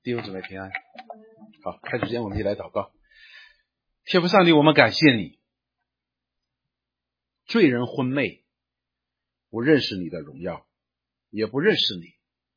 弟兄姊妹平安。好，开始前我们一起来祷告。天父上帝，我们感谢你，罪人昏昧，不认识你的荣耀，也不认识你。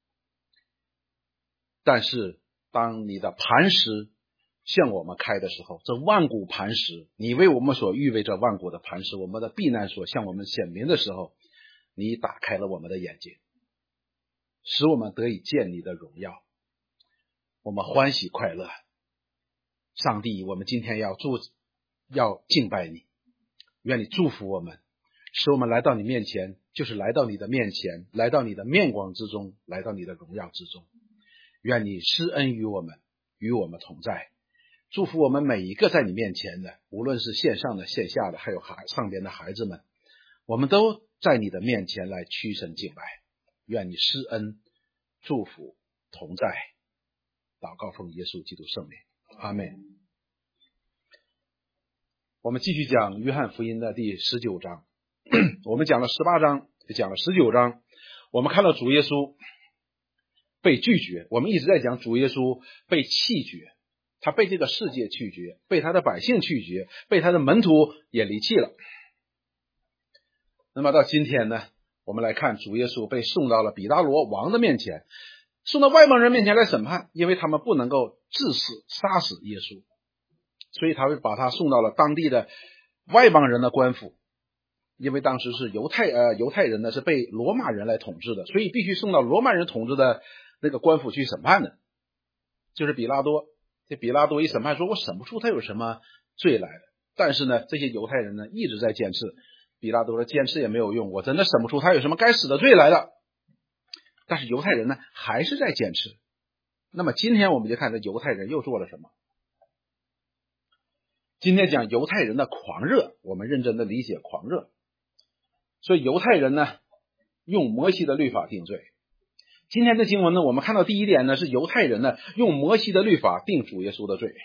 但是当你的磐石向我们开的时候，这万古磐石，你为我们所预备这万古的磐石，我们的避难所向我们显明的时候，你打开了我们的眼睛，使我们得以见你的荣耀，我们欢喜快乐。上帝，我们今天要敬拜你，愿你祝福我们，使我们来到你面前，就是来到你的面前，来到你的面光之中，来到你的荣耀之中。愿你施恩于我们，与我们同在，祝福我们每一个在你面前的，无论是线上的线下的，还有上边的孩子们，我们都在你的面前来屈身敬拜。愿你施恩祝福同在，祷告奉耶稣基督圣名，阿们。我们继续讲约翰福音的第19章，我们讲了18章，讲了19章，我们看到主耶稣被拒绝，我们一直在讲主耶稣被弃绝，他被这个世界拒绝，被他的百姓拒绝，被他的门徒也离弃了。那么到今天呢，我们来看主耶稣被送到了比拉罗王的面前，送到外邦人面前来审判，因为他们不能够治死杀死耶稣，所以他会把他送到了当地的外邦人的官府，因为当时是犹太人呢是被罗马人来统治的，所以必须送到罗马人统治的那个官府去审判的，就是比拉多。这比拉多一审判说，我审不出他有什么罪来的，但是呢这些犹太人呢一直在坚持，比拉多说坚持也没有用，我真的审不出他有什么该死的罪来的，但是犹太人呢还是在坚持。那么今天我们就看这犹太人又做了什么。今天讲犹太人的狂热，我们认真的理解狂热。所以犹太人呢用摩西的律法定罪。今天的经文呢，我们看到第一点呢是犹太人呢用摩西的律法定主耶稣的罪。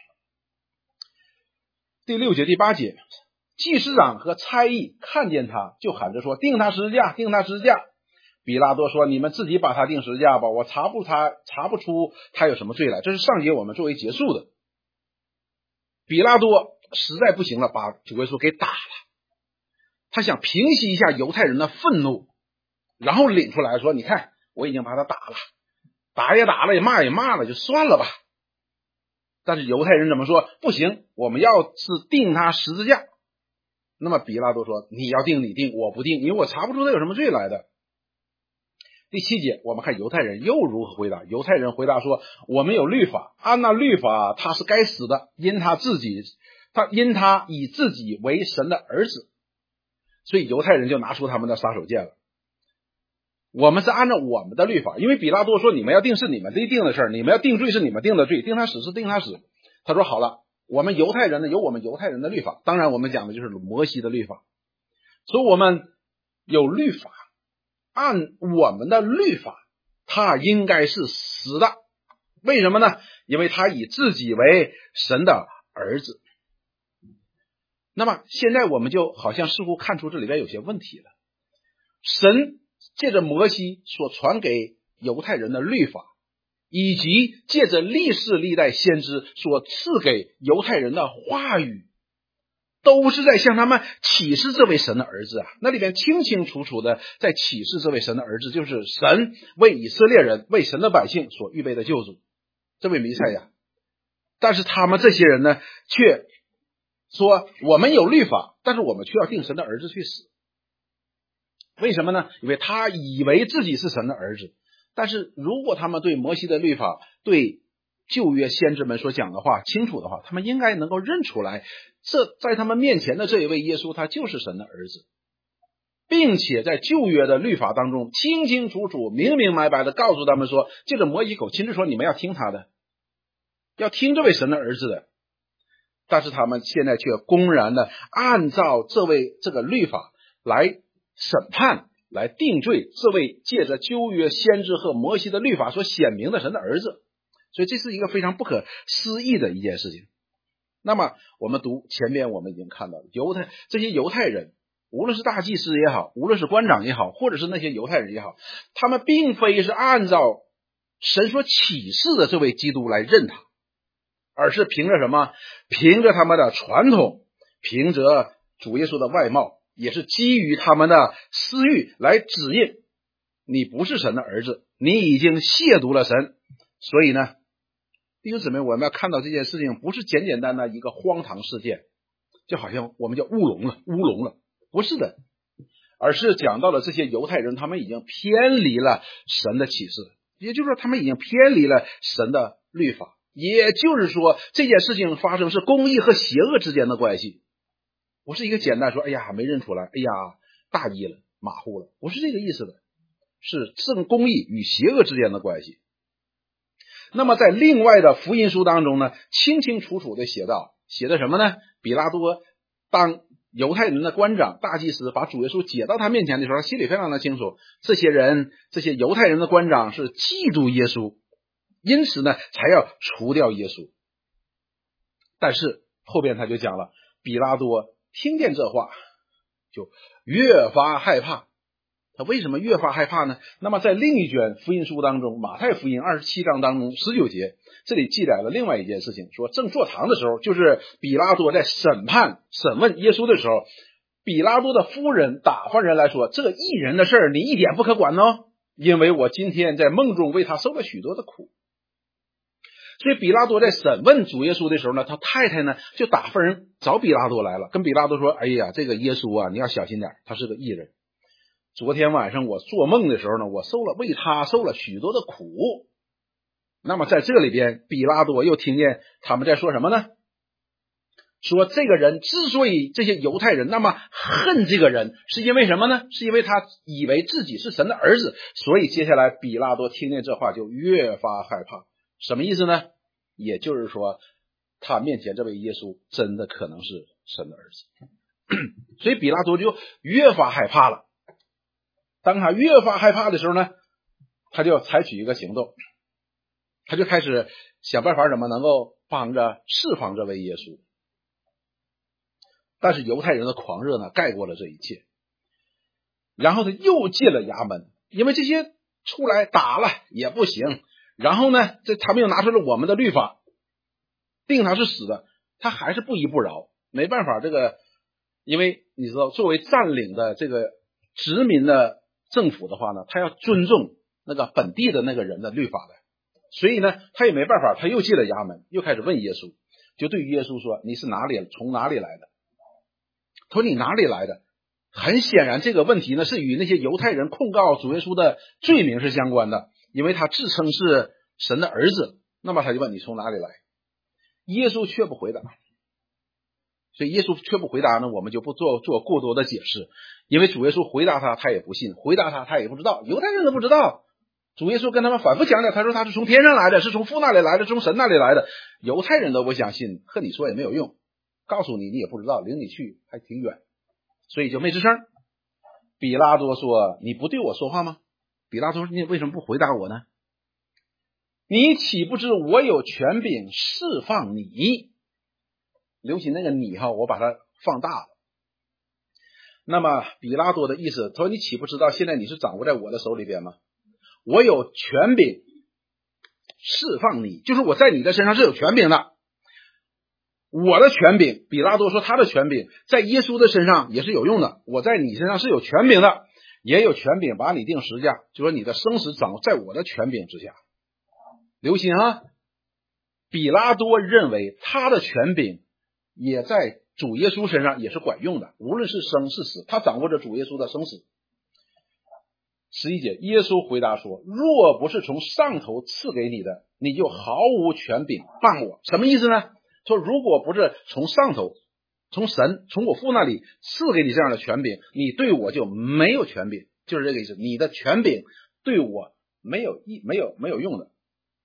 第6节第8节，祭司长和差役看见他，就喊着说，定他十字架，定他十字架。比拉多说，你们自己把他定十字架吧，我查不出他有什么罪来。这是上节我们作为结束的。比拉多实在不行了，把主耶稣给打了，他想平息一下犹太人的愤怒，然后领出来说，你看我已经把他打了，打也打了，也骂也骂了，就算了吧。但是犹太人怎么说？不行，我们要是定他十字架。那么比拉多说，你要定你定，我不定，因为我查不出他有什么罪来的。第7节我们看犹太人又如何回答。犹太人回答说，我们有律法，按那律法他是该死的，因他以自己为神的儿子。所以犹太人就拿出他们的杀手锏了，我们是按照我们的律法，因为比拉多说你们要定是你们定的事儿，你们要定罪是你们定的罪，定他死是定他死。他说好了，我们犹太人呢有我们犹太人的律法，当然我们讲的就是摩西的律法，所以我们有律法，按我们的律法他应该是死的。为什么呢？因为他以自己为神的儿子。那么现在我们就好像似乎看出这里边有些问题了。神借着摩西所传给犹太人的律法，以及借着历世历代先知所赐给犹太人的话语，都是在向他们启示这位神的儿子啊。那里边清清楚楚的在启示这位神的儿子，就是神为以色列人，为神的百姓所预备的救主，这位弥赛亚。但是他们这些人呢却说，我们有律法，但是我们却要定神的儿子去死。为什么呢？因为他以为自己是神的儿子。但是如果他们对摩西的律法，对旧约先知们所讲的话清楚的话，他们应该能够认出来，这在他们面前的这一位耶稣，他就是神的儿子，并且在旧约的律法当中清清楚楚明明白白的告诉他们说，借着摩西口亲自说，你们要听他的，要听这位神的儿子的。但是他们现在却公然的按照这个律法来审判，来定罪这位借着旧约先知和摩西的律法所显明的神的儿子。所以这是一个非常不可思议的一件事情。那么我们读前边我们已经看到了，这些犹太人，无论是大祭司也好，无论是官长也好，或者是那些犹太人也好，他们并非是按照神所启示的这位基督来认他，而是凭着什么？凭着他们的传统，凭着主耶稣的外貌，也是基于他们的私欲来指认你不是神的儿子，你已经亵渎了神。所以呢，弟兄姊妹，我们要看到这件事情不是简简单单一个荒唐事件，就好像我们叫乌龙了，不是的，而是讲到了这些犹太人他们已经偏离了神的启示，也就是说他们已经偏离了神的律法，也就是说这件事情发生是公义和邪恶之间的关系，不是一个简单说哎呀没认出来，哎呀大意了马虎了，不是这个意思的，是正公义与邪恶之间的关系。那么在另外的福音书当中呢，清清楚楚的写的什么呢？比拉多当犹太人的官长大祭司把主耶稣解到他面前的时候，他心里非常的清楚，这些犹太人的官长是嫉妒耶稣，因此呢才要除掉耶稣。但是后边他就讲了，比拉多听见这话就越发害怕。他为什么越发害怕呢？那么在另一卷福音书当中，马太福音27章当中19节，这里记载了另外一件事情，说正坐堂的时候，就是比拉多在审问耶稣的时候，比拉多的夫人打发人来说，这个义人的事儿你一点不可管哦，因为我今天在梦中为他受了许多的苦。所以比拉多在审问主耶稣的时候呢，他太太呢就打发人找比拉多来了，跟比拉多说，哎呀这个耶稣啊你要小心点，他是个义人，昨天晚上我做梦的时候呢，我为他受了许多的苦。那么在这里边，比拉多又听见他们在说什么呢？说这个人之所以这些犹太人那么恨这个人，是因为什么呢？是因为他以为自己是神的儿子。所以接下来比拉多听见这话就越发害怕。什么意思呢？也就是说他面前这位耶稣真的可能是神的儿子。所以比拉多就越发害怕了。当他越发害怕的时候呢，他就采取一个行动，他就开始想办法怎么能够帮着释放这位耶稣。但是犹太人的狂热呢盖过了这一切，然后他又进了衙门，因为这些出来打了也不行，然后呢他们又拿出了我们的律法定他是死的，他还是不依不饶，没办法，这个因为你知道作为占领的这个殖民的政府的话呢，他要尊重那个本地的那个人的律法的，所以呢他也没办法，他又进了衙门，又开始问耶稣，就对耶稣说，你是从哪里来的？他说你哪里来的？很显然这个问题呢是与那些犹太人控告主耶稣的罪名是相关的，因为他自称是神的儿子，那么他就问你从哪里来？耶稣却不回答。所以耶稣却不回答呢，我们就不做过多的解释，因为主耶稣回答他也不信，回答他也不知道，犹太人都不知道。主耶稣跟他们反复强调，他说他是从天上来的，是从父那里来的，从神那里来的，犹太人都不相信，和你说也没有用，告诉你你也不知道，领你去还挺远，所以就没吱声。比拉多说，你不对我说话吗？比拉多说，你为什么不回答我呢？你岂不知我有权柄释放你？留起那个你我把它放大了。那么比拉多的意思，他说你岂不知道现在你是掌握在我的手里边吗？我有权柄释放你，就是我在你的身上是有权柄的。我的权柄，比拉多说他的权柄在耶稣的身上也是有用的，我在你身上是有权柄的，也有权柄把你定十字架，就说你的生死掌握在我的权柄之下。留心比拉多认为他的权柄也在主耶稣身上也是管用的，无论是生是死，他掌握着主耶稣的生死。11节，耶稣回答说，若不是从上头赐给你的，你就毫无权柄办我。什么意思呢？说如果不是从上头，从神，从我父那里赐给你这样的权柄，你对我就没有权柄，就是这个意思，你的权柄对我没有用的。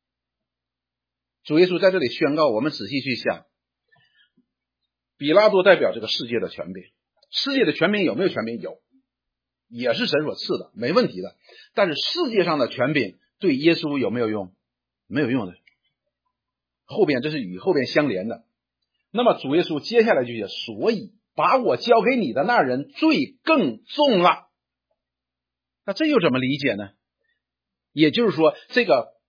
主耶稣在这里宣告，我们仔细去想，比拉多代表这个世界的权柄，世界的权柄有没有权柄？有，也是神所赐的，没问题的。但是世界上的权柄对耶稣有没有用？没有用的。后边这是与后边相连的。那么主耶稣接下来就写，所以把我交给你的那人罪更重了。那这又怎么理解呢？也就是说，这个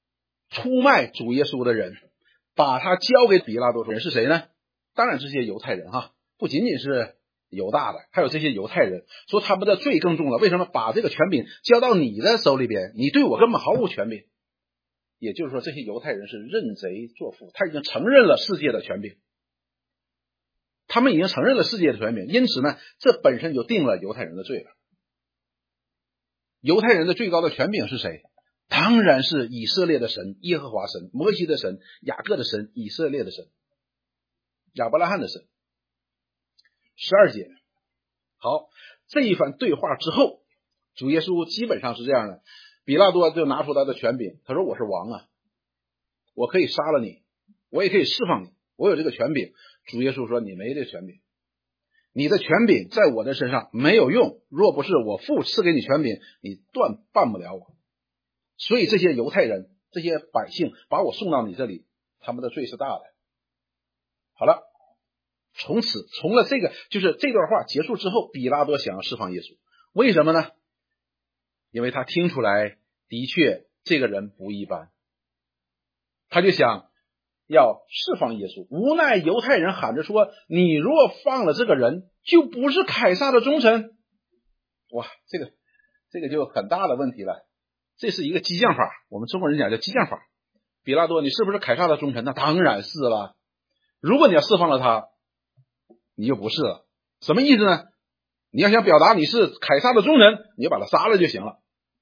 出卖主耶稣的人，把他交给比拉多的人是谁呢？当然这些犹太人哈，不仅仅是犹大的，还有这些犹太人，说他们的罪更重了。为什么把这个权柄交到你的手里边？你对我根本毫无权柄。也就是说，这些犹太人是认贼作父，他已经承认了世界的权柄，他们已经承认了世界的权柄，因此呢，这本身就定了犹太人的罪了。犹太人的最高的权柄是谁？当然是以色列的神，耶和华神，摩西的神，雅各的神，以色列的神，亚伯拉罕的神。12节，好，这一番对话之后，主耶稣基本上是这样的，比拉多就拿出他的权柄，他说我是王啊，我可以杀了你，我也可以释放你，我有这个权柄。主耶稣说你没这个权柄，你的权柄在我的身上没有用，若不是我父赐给你权柄，你断办不了我。所以这些犹太人，这些百姓把我送到你这里，他们的罪是大的。好了，从了这个，就是这段话结束之后，比拉多想要释放耶稣，为什么呢？因为他听出来的确这个人不一般，他就想要释放耶稣。无奈犹太人喊着说，你若放了这个人，就不是凯撒的忠臣。哇，这个就很大的问题了，这是一个激将法，我们中国人讲叫激将法。比拉多，你是不是凯撒的忠臣？那当然是了，如果你要释放了他，你就不是了。什么意思呢？你要想表达你是凯撒的忠臣，你就把他杀了就行了。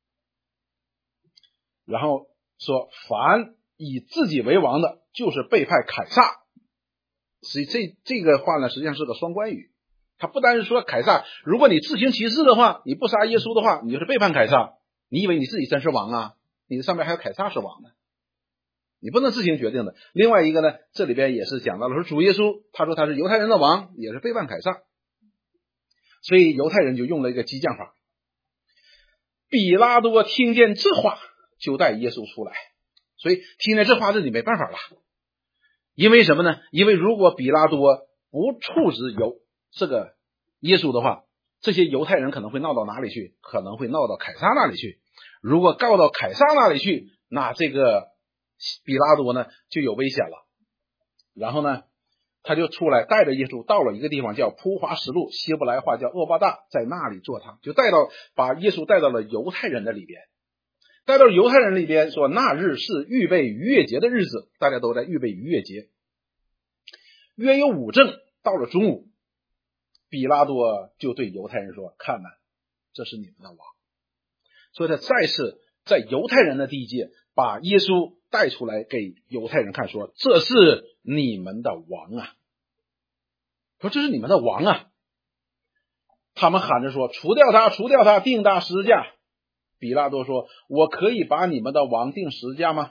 然后说，凡以自己为王的，就是背叛凯撒。所以这个话呢，实际上是个双关语。他不单是说凯撒，如果你自行其事的话，你不杀耶稣的话，你就是背叛凯撒。你以为你自己真是王啊？你的上面还有凯撒是王呢，你不能自行决定的。另外一个呢，这里边也是讲到了说主耶稣，他说他是犹太人的王，也是背叛凯撒。所以犹太人就用了一个激将法。比拉多听见这话，就带耶稣出来。所以听见这话，自己没办法了。因为什么呢？因为如果比拉多不处置这个耶稣的话，这些犹太人可能会闹到哪里去？可能会闹到凯撒那里去。如果告到凯撒那里去，那这个比拉多呢就有危险了。然后呢，他就出来带着耶稣到了一个地方叫铺华石路，希伯来话叫厄巴大，在那里坐堂，就把耶稣带到了犹太人的里边。带到犹太人里边说，那日是预备逾越节的日子，大家都在预备逾越节。约有5正，到了中午，比拉多就对犹太人说，看呐，这是你们的王。所以他再次在犹太人的地界把耶稣带出来给犹太人看，说这是你们的王啊，说这是你们的王啊。他们喊着说，除掉他，除掉他，定他十字架。比拉多说，我可以把你们的王定十字架吗？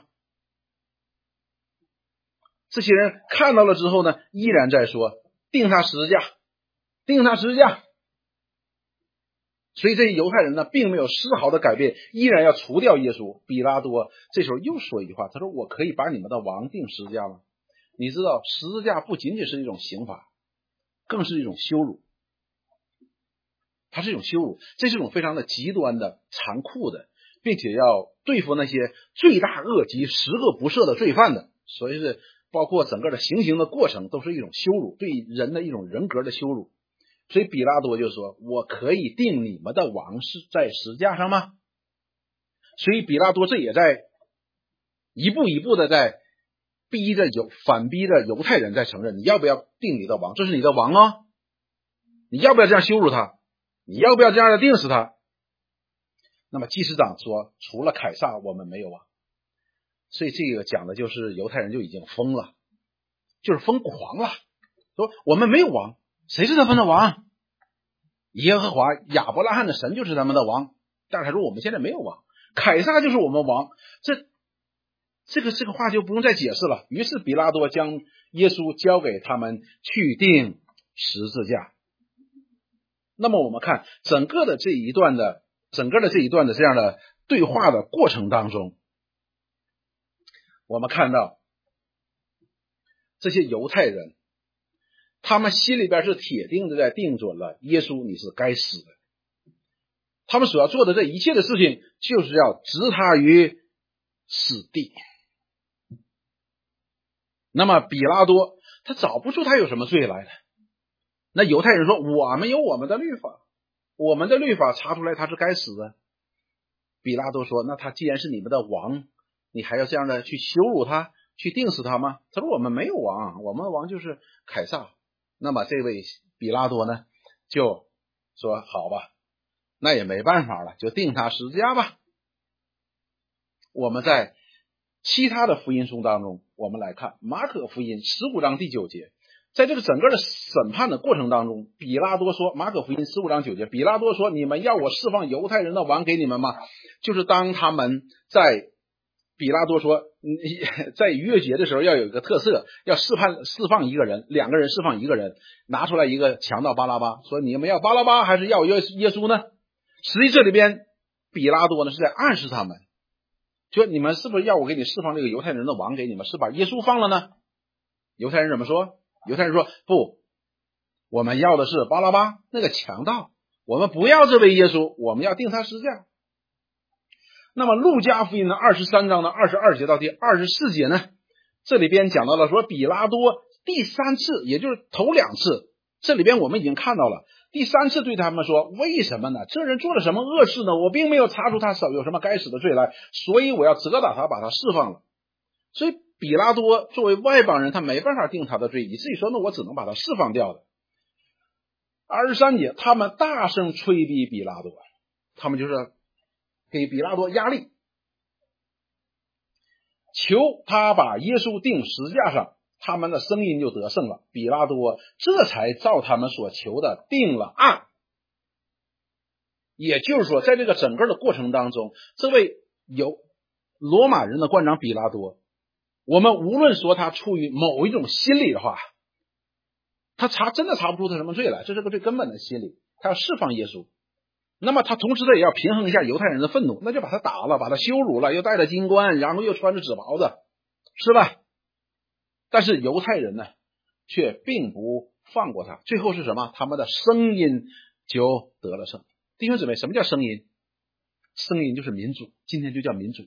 这些人看到了之后呢，依然在说定他十字架，定他十字架。所以这些犹太人呢，并没有丝毫的改变，依然要除掉耶稣。比拉多这时候又说一句话，他说，我可以把你们的王定十字架吗？你知道十字架不仅仅是一种刑罚，更是一种羞辱。它是一种羞辱，这是一种非常的极端的残酷的，并且要对付那些罪大恶极十恶不赦的罪犯的。所以是包括整个的行刑的过程都是一种羞辱，对人的一种人格的羞辱。所以比拉多就说，我可以定你们的王是在十字架上吗？所以比拉多这也在一步一步的在反逼着犹太人在承认，你要不要定你的王？这是你的王哦，你要不要这样羞辱他？你要不要这样的定死他？那么祭司长说，除了凯撒我们没有王。所以这个讲的就是犹太人就已经疯了，就是疯狂了，说我们没有王，谁是他们的王？耶和华亚伯拉罕的神就是他们的王，但是他说我们现在没有王，凯撒就是我们王。这个话就不用再解释了。于是比拉多将耶稣交给他们去钉十字架。那么我们看整个的这一段的这样的对话的过程当中，我们看到这些犹太人，他们心里边是铁定的在定准了耶稣你是该死的。他们所要做的这一切的事情，就是要置他于死地。 那么比拉多他找不出他有什么罪来的。那犹太人说，我们有我们的律法，我们的律法查出来他是该死的。比拉多说，那他既然是你们的王，你还要这样的去羞辱他，去定死他吗？他说，我们没有王，我们的王就是凯撒。那么这位比拉多呢就说，好吧，那也没办法了，就定他十字架吧。我们在其他的福音书当中，我们来看马可福音15章第9节，在这个整个的审判的过程当中，比拉多说，马可福音15章9节，比拉多说，你们要我释放犹太人的王给你们吗？就是当他们在比拉多说在逾越节的时候要有一个特色，要释放一个人，两个人释放一个人，拿出来一个强盗巴拉巴，说你们要巴拉巴还是要耶稣呢？实际这里边比拉多呢是在暗示他们，就你们是不是要我给你释放这个犹太人的王给你们，是把耶稣放了呢？犹太人怎么说？犹太人说，不，我们要的是巴拉巴那个强盗，我们不要这位耶稣，我们要定他十字架。那么路加福音的23章的22节到第24节呢，这里边讲到了说比拉多第3次，也就是头2次，这里边我们已经看到了，第3次对他们说，为什么呢？这人做了什么恶事呢？我并没有查出他手有什么该死的罪来，所以我要责打他，把他释放了。所以比拉多作为外邦人，他没办法定他的罪，以至于说，那我只能把他释放掉的。23节，他们大声催逼比拉多，他们就是给比拉多压力，求他把耶稣钉十字架上，他们的声音就得胜了。比拉多这才照他们所求的定了案。也就是说，在这个整个的过程当中，这位有罗马人的官长比拉多，我们无论说他出于某一种心理的话，他真的查不出他什么罪来，这是个最根本的心理，他要释放耶稣。那么他同时也要平衡一下犹太人的愤怒，那就把他打了，把他羞辱了，又戴着金冠，然后又穿着纸袍子，是吧？但是犹太人呢却并不放过他，最后是什么？他们的声音就得了胜。弟兄姊妹，什么叫声音？声音就是民主，今天就叫民主。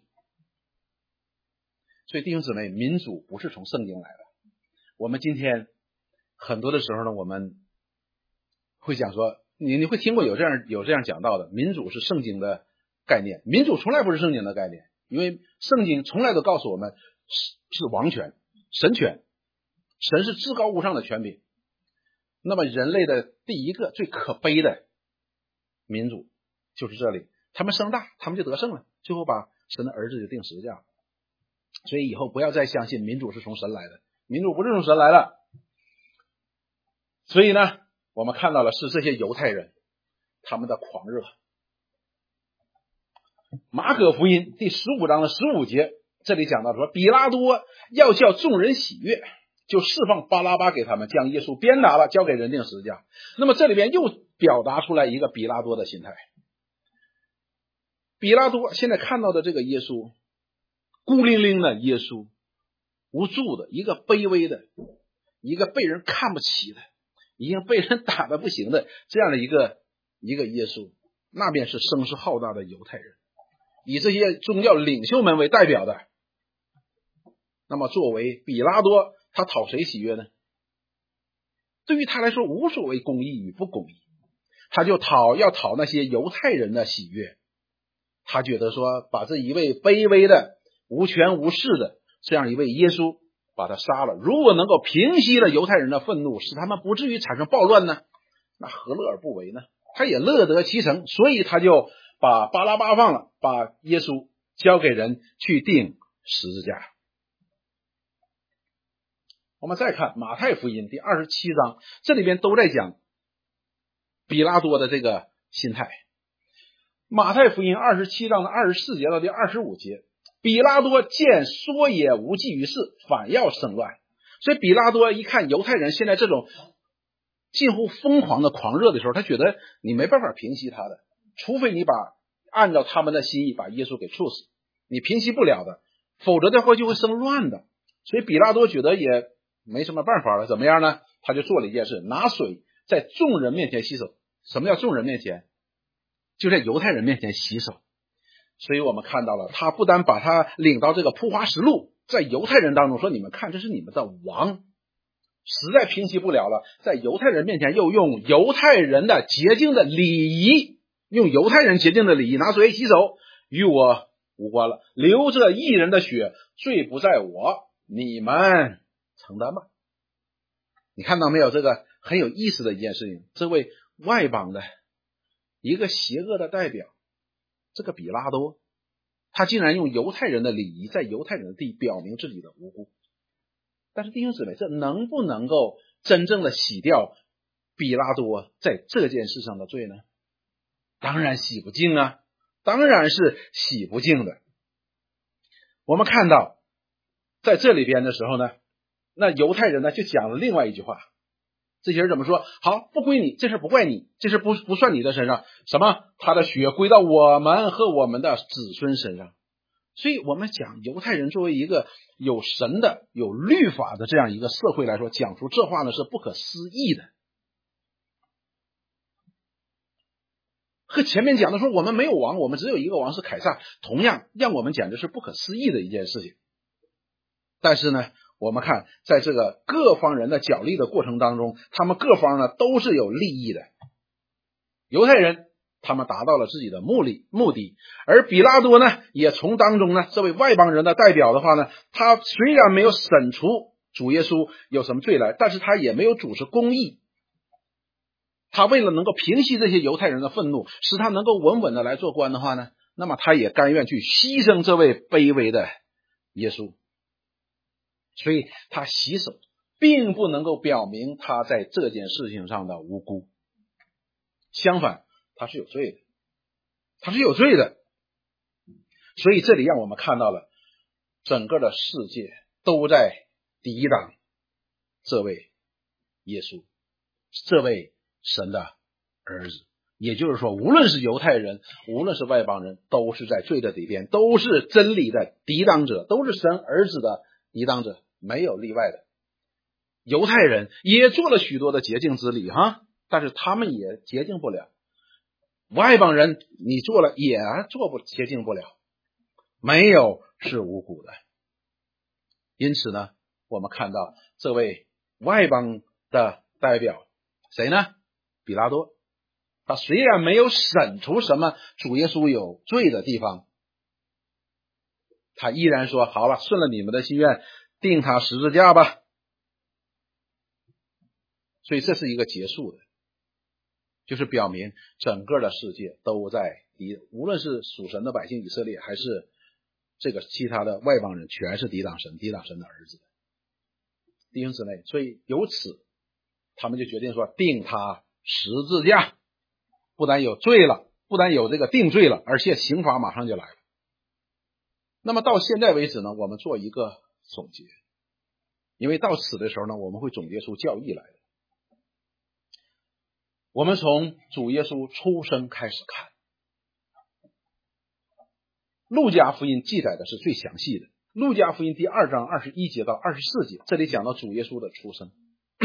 所以弟兄姊妹，民主不是从圣经来的。我们今天很多的时候呢，我们会讲说，你会听过有这样讲到的，民主是圣经的概念，民主从来不是圣经的概念，因为圣经从来都告诉我们是王权、神权，神是至高无上的权柄。那么人类的第一个最可悲的民主就是这里，他们声大，他们就得胜了，最后把神的儿子就钉十字架。所以以后不要再相信民主是从神来的，民主不是从神来的。所以呢，我们看到了是这些犹太人他们的狂热。马可福音第15章的15节，这里讲到说，比拉多要叫众人喜悦，就释放巴拉巴给他们，将耶稣鞭打了，交给人钉十字架。那么这里边又表达出来一个比拉多的心态。比拉多现在看到的这个耶稣，孤零零的耶稣，无助的，一个卑微的，一个被人看不起的，已经被人打得不行的这样的一个耶稣，那便是声势浩大的犹太人，以这些宗教领袖们为代表的。那么作为比拉多，他讨谁喜悦呢？对于他来说无所谓公义与不公义，他就要讨那些犹太人的喜悦。他觉得说，把这一位卑微的无权无势的这样一位耶稣把他杀了，如果能够平息了犹太人的愤怒，使他们不至于产生暴乱呢，那何乐而不为呢？他也乐得其成，所以他就把巴拉巴放了，把耶稣交给人去钉十字架。我们再看马太福音第27章，这里边都在讲比拉多的这个心态。马太福音27章的24节到第25节，比拉多见说也无济于事，反要生乱。所以比拉多一看犹太人现在这种近乎疯狂的狂热的时候，他觉得你没办法平息他的，除非你按照他们的心意把耶稣给处死，你平息不了的，否则的话就会生乱的。所以比拉多觉得也没什么办法了，怎么样呢？他就做了一件事，拿水在众人面前洗手。什么叫众人面前？就在犹太人面前洗手。所以我们看到了，他不但把他领到这个铺花石路， 在犹太人当中说，你们看，这是你们的王，实在平息不了了，在犹太人面前又用犹太人的洁净的礼仪，拿水洗手，与我无关了，流着义人的血，罪不在我，你们承担吧。你看到没有？这个很有意思的一件事情，这位外邦的一个邪恶的代表，这个比拉多，他竟然用犹太人的礼仪，在犹太人的地表明自己的无辜。但是弟兄姊妹，这能不能够真正的洗掉比拉多在这件事上的罪呢？当然洗不净啊，当然是洗不净的。我们看到在这里边的时候呢，那犹太人呢就讲了另外一句话，这些人怎么说？好，不归你，这事不怪你，这事不算你的身上，什么？他的血归到我们和我们的子孙身上。所以我们讲犹太人作为一个有神的、有律法的这样一个社会来说，讲出这话呢是不可思议的。和前面讲的说我们没有王，我们只有一个王是凯撒，同样让我们讲的是不可思议的一件事情。但是呢，我们看在这个各方人的角力的过程当中，他们各方呢都是有利益的。犹太人他们达到了自己的目的，而比拉多呢也从当中呢，这位外邦人的代表的话呢，他虽然没有审出主耶稣有什么罪来，但是他也没有主持公义。他为了能够平息这些犹太人的愤怒，使他能够稳稳的来做官的话呢，那么他也甘愿去牺牲这位卑微的耶稣。所以他洗手并不能够表明他在这件事情上的无辜，相反他是有罪的。所以这里让我们看到了整个的世界都在抵挡这位耶稣，这位神的儿子。也就是说，无论是犹太人，无论是外邦人，都是在罪的里边，都是真理的抵挡者，都是神儿子的抵挡者，没有例外的。犹太人也做了许多的洁净之礼但是他们也洁净不了。外邦人你做了也洁净不了，没有是无辜的。因此呢，我们看到这位外邦的代表谁呢？比拉多。他虽然没有审出什么主耶稣有罪的地方，他依然说好了，顺了你们的心愿，钉他十字架吧。所以这是一个结束的，就是表明整个的世界都在无论是属神的百姓以色列，还是这个其他的外邦人，全是抵挡神的儿子。弟兄姊妹，所以由此他们就决定说钉他十字架，不但有罪了，不但有这个定罪了，而且刑罚马上就来了。那么到现在为止呢，我们做一个总结，因为到此的时候呢，我们会总结出教义来的。我们从主耶稣出生开始看，路加福音记载的是最详细的。路加福音第2章21节到24节，这里讲到主耶稣的出生。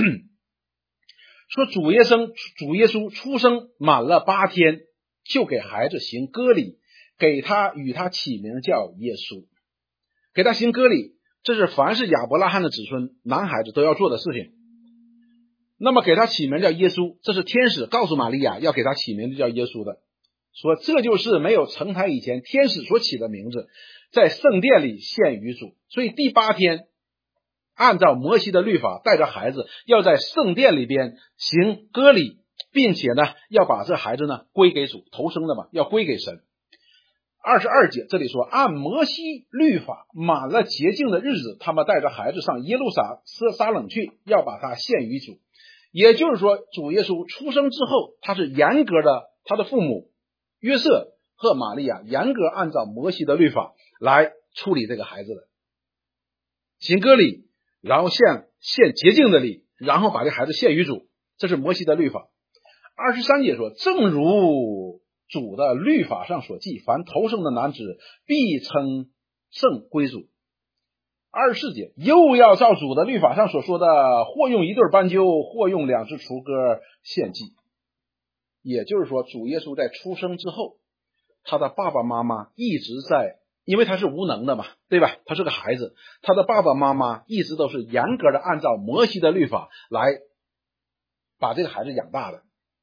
说主耶稣出生满了8天，就给孩子行割礼，与他起名叫耶稣。给他行割礼，这是凡是亚伯拉罕的子孙男孩子都要做的事情。那么给他起名叫耶稣，这是天使告诉玛利亚要给他起名字叫耶稣的，说这就是没有成胎以前天使所起的名字，在圣殿里献于主。所以第8天按照摩西的律法，带着孩子要在圣殿里边行割礼，并且呢要把这孩子呢归给主，头生的嘛，要归给神。22节这里说，按摩西律法满了洁净的日子，他们带着孩子上耶路撒冷去，要把他献于主。也就是说，主耶稣出生之后，他是严格的，他的父母约瑟和玛利亚严格按照摩西的律法来处理这个孩子的，行割礼，然后献洁净的礼，然后把这孩子献于主，这是摩西的律法。23节说，正如主的律法上所记，凡头生的男子必称圣归主。24节又要照主的律法上所说的，或用1对斑鸠，或用2只雏鸽献祭。也就是说，主耶稣在出生之后，他的爸爸妈妈一直在因为他是无能的嘛，对吧？他是个孩子，他的爸爸妈妈一直都是严格的按照摩西的律法来把这个孩子养大的。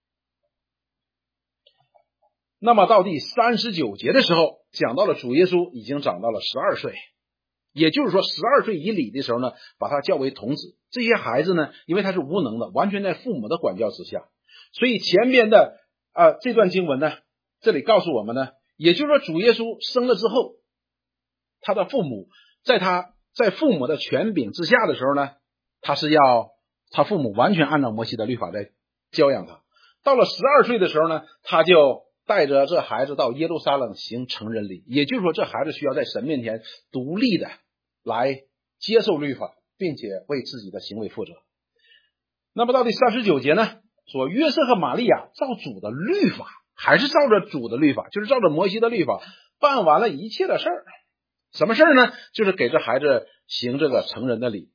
那么到第39节的时候，讲到了主耶稣已经长到了12岁，也就是说12岁以里的时候呢，把他叫为童子。这些孩子呢，因为他是无能的，完全在父母的管教之下，所以前边的这段经文呢，这里告诉我们呢，也就是说主耶稣生了之后，他的父母在父母的权柄之下的时候呢，他父母完全按照摩西的律法在教养他。到了12岁的时候呢，他就带着这孩子到耶路撒冷行成人礼，也就是说这孩子需要在神面前独立的来接受律法，并且为自己的行为负责。那么到第39节呢，说约瑟和玛利亚照主的律法，还是照着主的律法，就是照着摩西的律法办完了一切的事儿。什么事儿呢？就是给这孩子行这个成人的礼，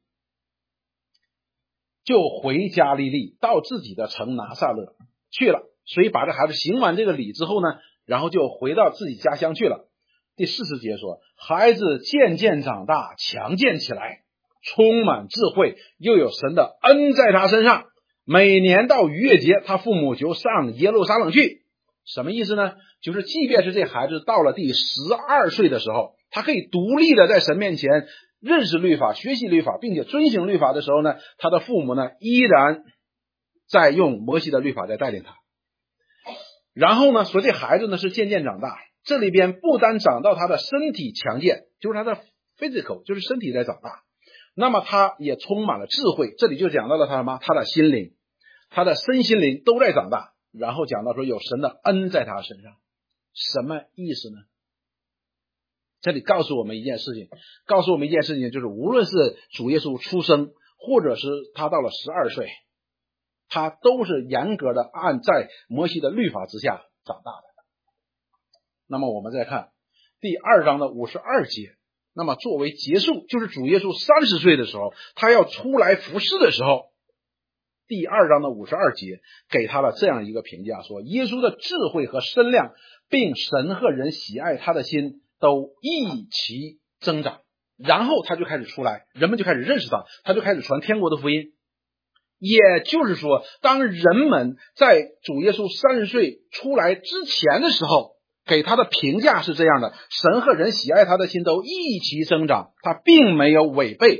就回加利利到自己的城拿撒勒去了。所以把这孩子行完这个礼之后呢，然后就回到自己家乡去了。第40节说，孩子渐渐长大，强健起来，充满智慧，又有神的恩在他身上。每年到逾越节，他父母就上耶路撒冷去。什么意思呢？就是即便是这孩子到了第12岁的时候，他可以独立的在神面前认识律法，学习律法，并且遵行律法的时候呢，他的父母呢依然在用摩西的律法在带领他。然后呢，说这孩子呢是渐渐长大，这里边不单长到他的身体强健，就是他的 physical， 就是身体在长大，那么他也充满了智慧。这里就讲到了他什么？他的心灵，他的身心灵都在长大。然后讲到说有神的恩在他身上，什么意思呢？这里告诉我们一件事情，就是无论是主耶稣出生，或者是他到了12岁，他都是严格的按在摩西的律法之下长大的。那么我们再看第2章的52节，那么作为结束，就是主耶稣30岁的时候，他要出来服侍的时候，第2章的52节给他了这样一个评价，说耶稣的智慧和身量，并神和人喜爱他的心都一齐增长。然后他就开始出来，人们就开始认识他，他就开始传天国的福音。也就是说，当人们在主耶稣30岁出来之前的时候，给他的评价是这样的：神和人喜爱他的心都一齐增长，他并没有违背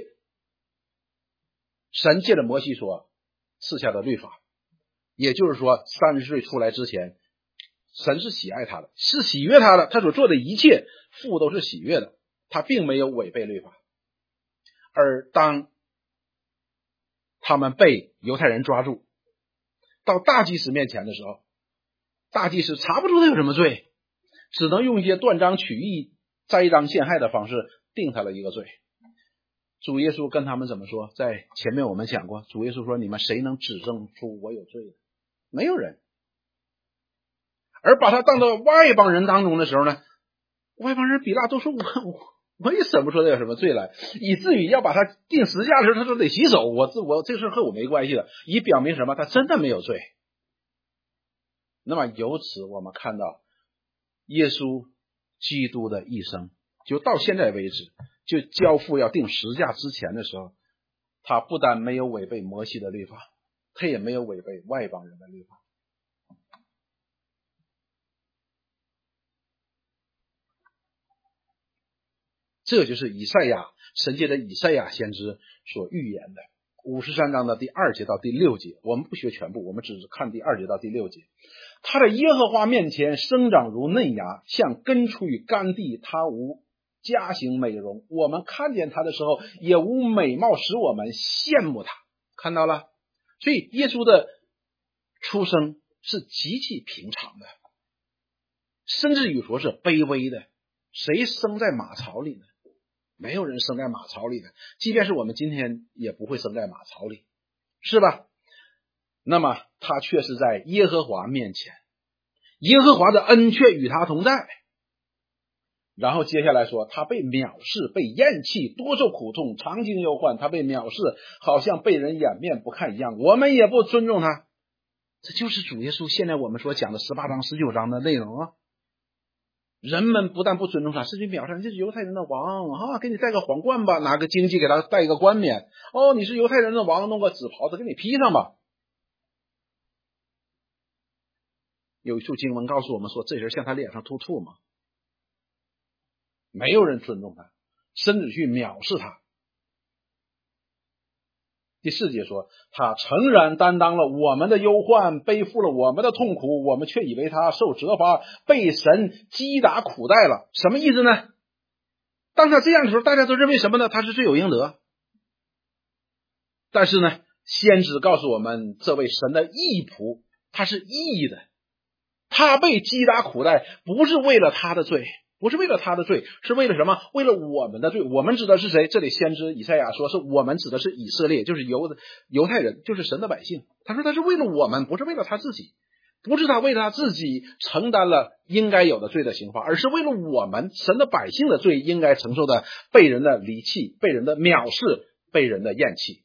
神借着摩西所赐下的律法。也就是说30岁出来之前，神是喜爱他的，是喜悦他的，他所做的一切父都是喜悦的，他并没有违背律法。而当他们被犹太人抓住，到大祭司面前的时候，大祭司查不出他有什么罪，只能用一些断章取义、栽赃陷害的方式定他了一个罪。主耶稣跟他们怎么说？在前面我们讲过，主耶稣说：你们谁能指证出我有罪的？没有人。而把他当到外邦人当中的时候呢，外邦人比拉多说我也审不出他有什么罪来，以至于要把他钉十字架的时候，他说得洗手，我这事和我没关系的，以表明什么？他真的没有罪。那么由此我们看到耶稣基督的一生，就到现在为止，就交付要钉十字架之前的时候，他不但没有违背摩西的律法，他也没有违背外邦人的律法。这就是以赛亚，神借着以赛亚先知所预言的53章的第2节到第6节。我们不学全部，我们只是看第2节到第6节。他在耶和华面前生长如嫩芽，像根出于干地，他无佳形美容，我们看见他的时候也无美貌使我们羡慕他。看到了？所以耶稣的出生是极其平常的，甚至于说是卑微的。谁生在马槽里呢？没有人生在马槽里的，即便是我们今天也不会生在马槽里，是吧？那么他却是在耶和华面前，耶和华的恩却与他同在。然后接下来说，他被藐视，被厌弃，多受苦痛，常经忧患。他被藐视，好像被人掩面不看一样，我们也不尊重他。这就是主耶稣现在我们所讲的18章19章的内容啊。 人们不但不尊重他，甚至藐视，这是犹太人的王啊，给你戴个皇冠吧，拿个荆棘给他戴一个冠冕。哦，你是犹太人的王，弄个紫袍子给你披上吧。有一处经文告诉我们说，这人向他脸上吐唾沫，没有人尊重他，甚至去藐视他。第4节说，他诚然担当了我们的忧患，背负了我们的痛苦，我们却以为他受责罚，被神击打苦待了。什么意思呢？当他这样的时候，大家都认为什么呢？他是罪有应得。但是呢，先知告诉我们，这位神的义仆，他是义的，他被击打苦待不是为了他的罪，不是为了他的罪，是为了什么？为了我们的罪。我们指的是谁？这里先知以赛亚说，是我们指的是以色列，就是犹太人，就是神的百姓。他说他是为了我们，不是为了他自己，不是他为了他自己承担了应该有的罪的刑罚，而是为了我们神的百姓的罪应该承受的被人的离弃、被人的藐视、被人的厌弃。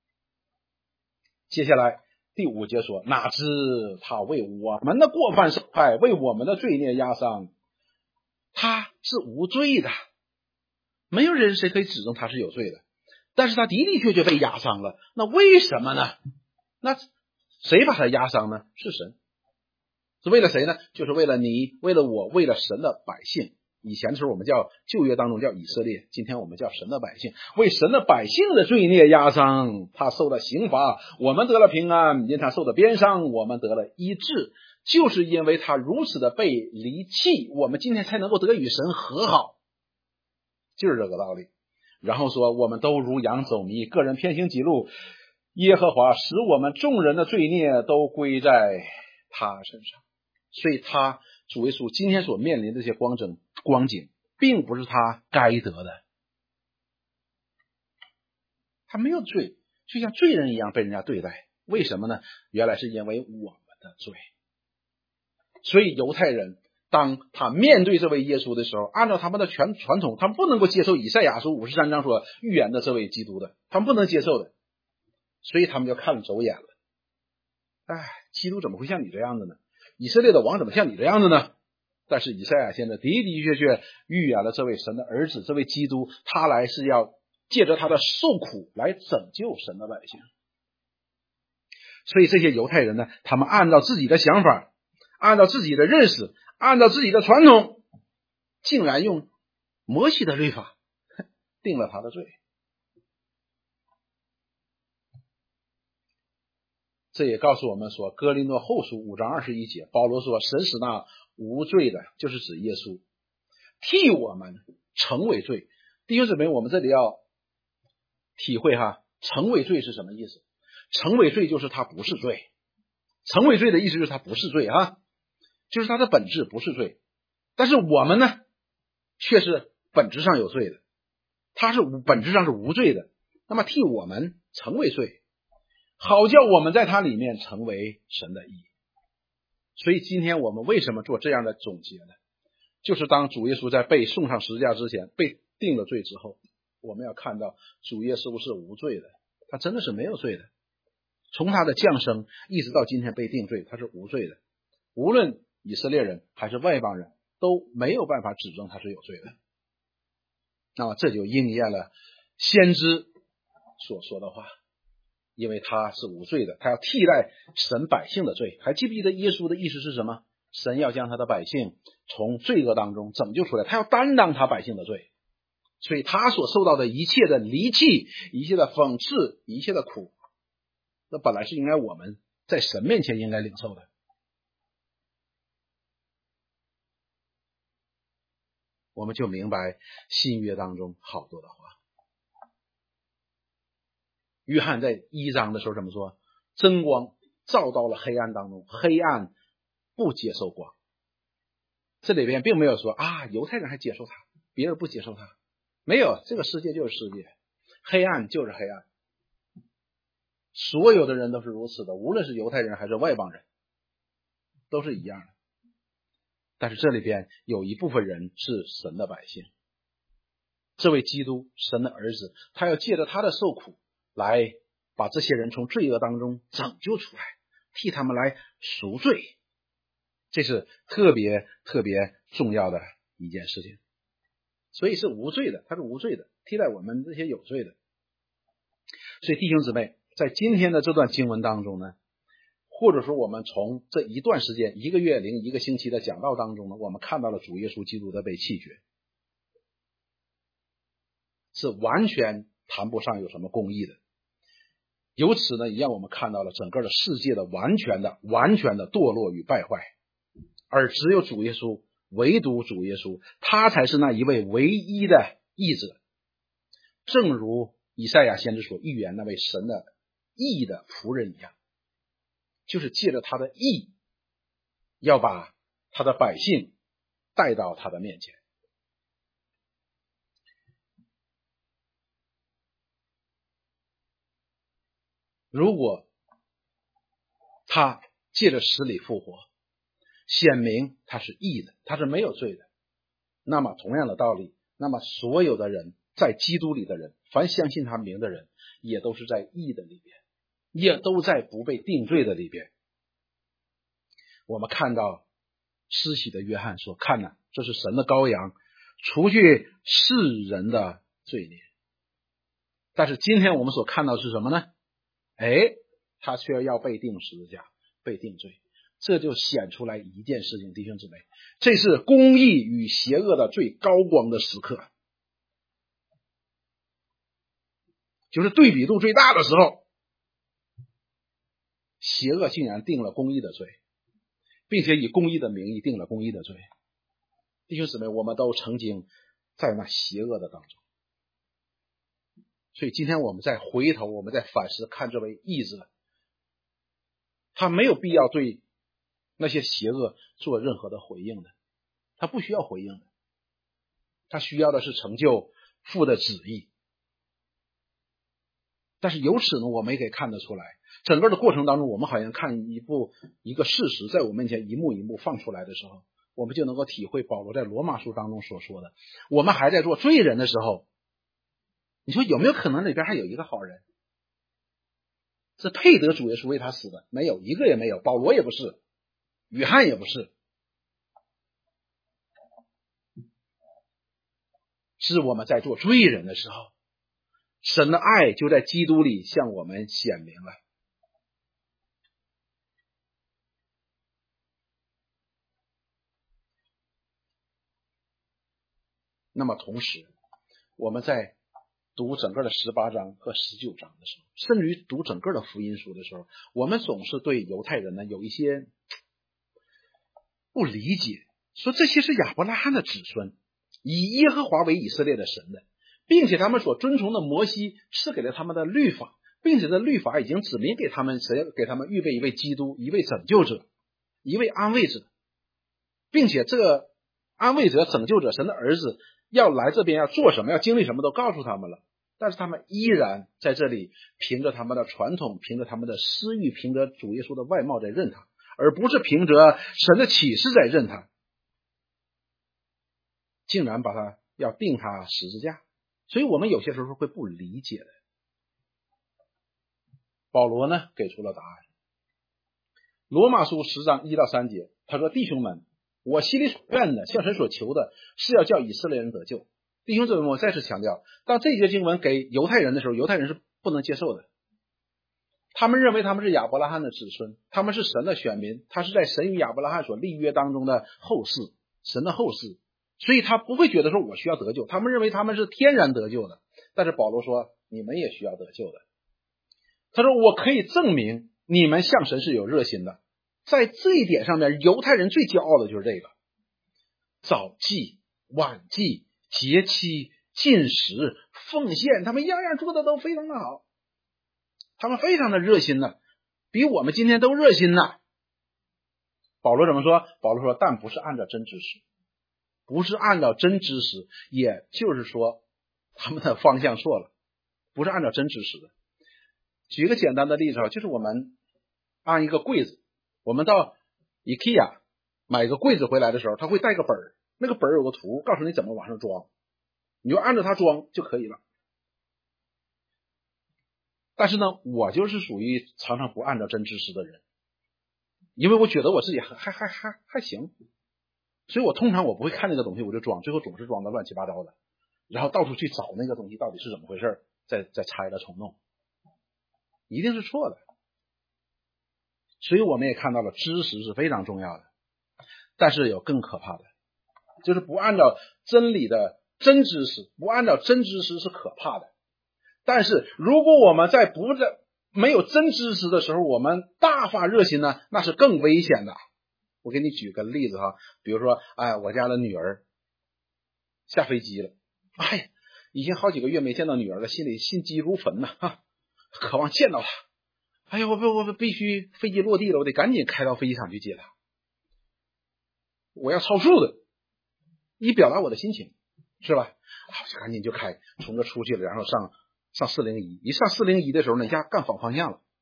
接下来第5节说，哪知他为我们的过犯受害，为我们的罪孽压伤，他是无罪的，没有人谁可以指证他是有罪的，但是他的的确确被压伤了。那为什么呢？那谁把他压伤呢？是神。是为了谁呢？就是为了你，为了我，为了神的百姓。以前的时候我们叫旧约当中叫以色列，今天我们叫神的百姓，为神的百姓的罪孽压伤，他受了刑罚，我们得了平安，因他受的鞭伤，我们得了医治。就是因为他如此的被离弃，我们今天才能够得与神和好，就是这个道理。然后说，我们都如羊走迷，个人偏行己路，耶和华使我们众人的罪孽都归在他身上。所以他主耶稣今天所面临的这些光景并不是他该得的，他没有罪，就像罪人一样被人家对待。为什么呢？原来是因为我们的罪。所以犹太人当他面对这位耶稣的时候，按照他们的传统，他们不能够接受以赛亚书53章所预言的这位基督的，他们不能接受的，所以他们就看走眼了。基督怎么会像你这样子呢？以色列的王怎么像你这样子呢？但是以赛亚现在的的确确预言了这位神的儿子，这位基督，他来是要借着他的受苦来拯救神的百姓。所以这些犹太人呢，他们按照自己的想法，按照自己的认识，按照自己的传统，竟然用摩西的律法定了他的罪。这也告诉我们说，哥林多后书5章21节，保罗说，神使那无罪的，就是指耶稣，替我们成为罪。弟兄姊妹，我们这里要体会成为罪是什么意思？成为罪就是他不是罪，成为罪的意思就是他不是罪就是他的本质不是罪。但是我们呢，却是本质上有罪的，他是本质上是无罪的，那么替我们成为罪，好叫我们在他里面成为神的义。所以今天我们为什么做这样的总结呢？就是当主耶稣在被送上十字架之前，被定了罪之后，我们要看到主耶稣是无罪的，他真的是没有罪的。从他的降生一直到今天被定罪，他是无罪的。无论以色列人还是外邦人都没有办法指证他是有罪的。那么这就应验了先知所说的话，因为他是无罪的，他要替代神百姓的罪。还记不记得耶稣的意思是什么？神要将他的百姓从罪恶当中拯救出来，他要担当他百姓的罪，所以他所受到的一切的离弃，一切的讽刺，一切的苦，那本来是应该我们在神面前应该领受的。我们就明白新约当中好多的话。约翰在1章的时候这么说，真光照到了黑暗当中，黑暗不接受光。这里边并没有说犹太人还接受他，别人不接受他，没有，这个世界就是世界，黑暗就是黑暗，所有的人都是如此的，无论是犹太人还是外邦人都是一样的。但是这里边有一部分人是神的百姓，这位基督神的儿子，他要借着他的受苦来把这些人从罪恶当中拯救出来，替他们来赎罪，这是特别特别重要的一件事情，所以是无罪的，他是无罪的，替代我们这些有罪的。所以弟兄姊妹，在今天的这段经文当中呢，或者说我们从这一段时间1个月零1个星期的讲道当中呢，我们看到了主耶稣基督的被弃绝，是完全谈不上有什么公义的。由此呢，也让我们看到了整个的世界的完全的堕落与败坏，而只有主耶稣，唯独主耶稣，他才是那一位唯一的义者。正如以赛亚先知所预言那位神的义的仆人一样，就是借着他的义，要把他的百姓带到他的面前。如果他借着死里复活，显明他是义的，他是没有罪的，那么同样的道理，那么所有的人在基督里的人，凡相信他名的人，也都是在义的里边，也都在不被定罪的里边。我们看到施洗的约翰说，看哪，这是神的羔羊，除去世人的罪孽。但是今天我们所看到的是什么呢？他却要被钉十字架，被定罪。这就显出来一件事情，弟兄姊妹，这是公义与邪恶的最高光的时刻，就是对比度最大的时候，邪恶竟然定了公义的罪，并且以公义的名义定了公义的罪。弟兄姊妹，我们都曾经在那邪恶的当中，所以今天我们再回头，我们再反思看这位义者，他没有必要对那些邪恶做任何的回应的，他不需要回应的，他需要的是成就父的旨意。但是由此呢，我们也可以看得出来，整个的过程当中，我们好像看一个事实在我们面前一幕一幕放出来的时候，我们就能够体会保罗在罗马书当中所说的，我们还在做罪人的时候，你说有没有可能里边还有一个好人是配得主耶稣为他死的？没有，一个也没有，保罗也不是，约翰也不是，是我们在做罪人的时候，神的爱就在基督里向我们显明了。那么同时，我们在读整个的18章和19章的时候，甚至于读整个的福音书的时候，我们总是对犹太人呢有一些不理解，说这些是亚伯拉罕的子孙，以耶和华为以色列的神的，并且他们所遵从的摩西赐给了他们的律法，并且这律法已经指明给他们，谁给他们预备一位基督，一位拯救者，一位安慰者，并且这个安慰者、拯救者，神的儿子要来这边要做什么，要经历什么都告诉他们了，但是他们依然在这里凭着他们的传统，凭着他们的私欲，凭着主耶稣的外貌在认他，而不是凭着神的启示在认他，竟然把他要钉他十字架。所以我们有些时候会不理解的。保罗呢给出了答案。罗马书10章1到3节，他说，弟兄们，我心里所愿的，向神所求的，是要叫以色列人得救。弟兄姊妹，我再次强调，当这节经文给犹太人的时候，犹太人是不能接受的。他们认为他们是亚伯拉罕的子孙，他们是神的选民，他是在神与亚伯拉罕所立约当中的后嗣，神的后嗣，所以他不会觉得说我需要得救，他们认为他们是天然得救的。但是保罗说，你们也需要得救的。他说，我可以证明你们向神是有热心的。在这一点上面，犹太人最骄傲的就是这个，早祭、晚祭、节期、禁食、奉献，他们样样做的都非常的好，他们非常的热心呢，比我们今天都热心呢。保罗怎么说？保罗说，但不是按照真知识，不是按照真知识，也就是说他们的方向错了，不是按照真知识的。举个简单的例子，就是我们按一个柜子，我们到 IKEA 买个柜子回来的时候，他会带个本儿，那个本儿有个图，告诉你怎么往上装，你就按照它装就可以了。但是呢，我就是属于常常不按照真知识的人，因为我觉得我自己还行， 所以我通常我不会看那个东西我就装，最后总是装的乱七八糟的，然后到处去找那个东西到底是怎么回事，再拆了重弄，一定是错的。所以我们也看到了知识是非常重要的，但是有更可怕的，就是不按照真理的真知识，不按照真知识是可怕的。但是如果我们在没有真知识的时候，我们大发热心呢，那是更危险的。我给你举个例子哈，比如说，我家的女儿下飞机了，已经好几个月没见到女儿了，心里心急如焚呐，渴望见到她。我必须飞机落地了，我得赶紧开到飞机场去接她。我要超速的，以表达我的心情，是吧？就赶紧就开，从这出去了，然后上401，一上401的时候呢，一下干反方向了，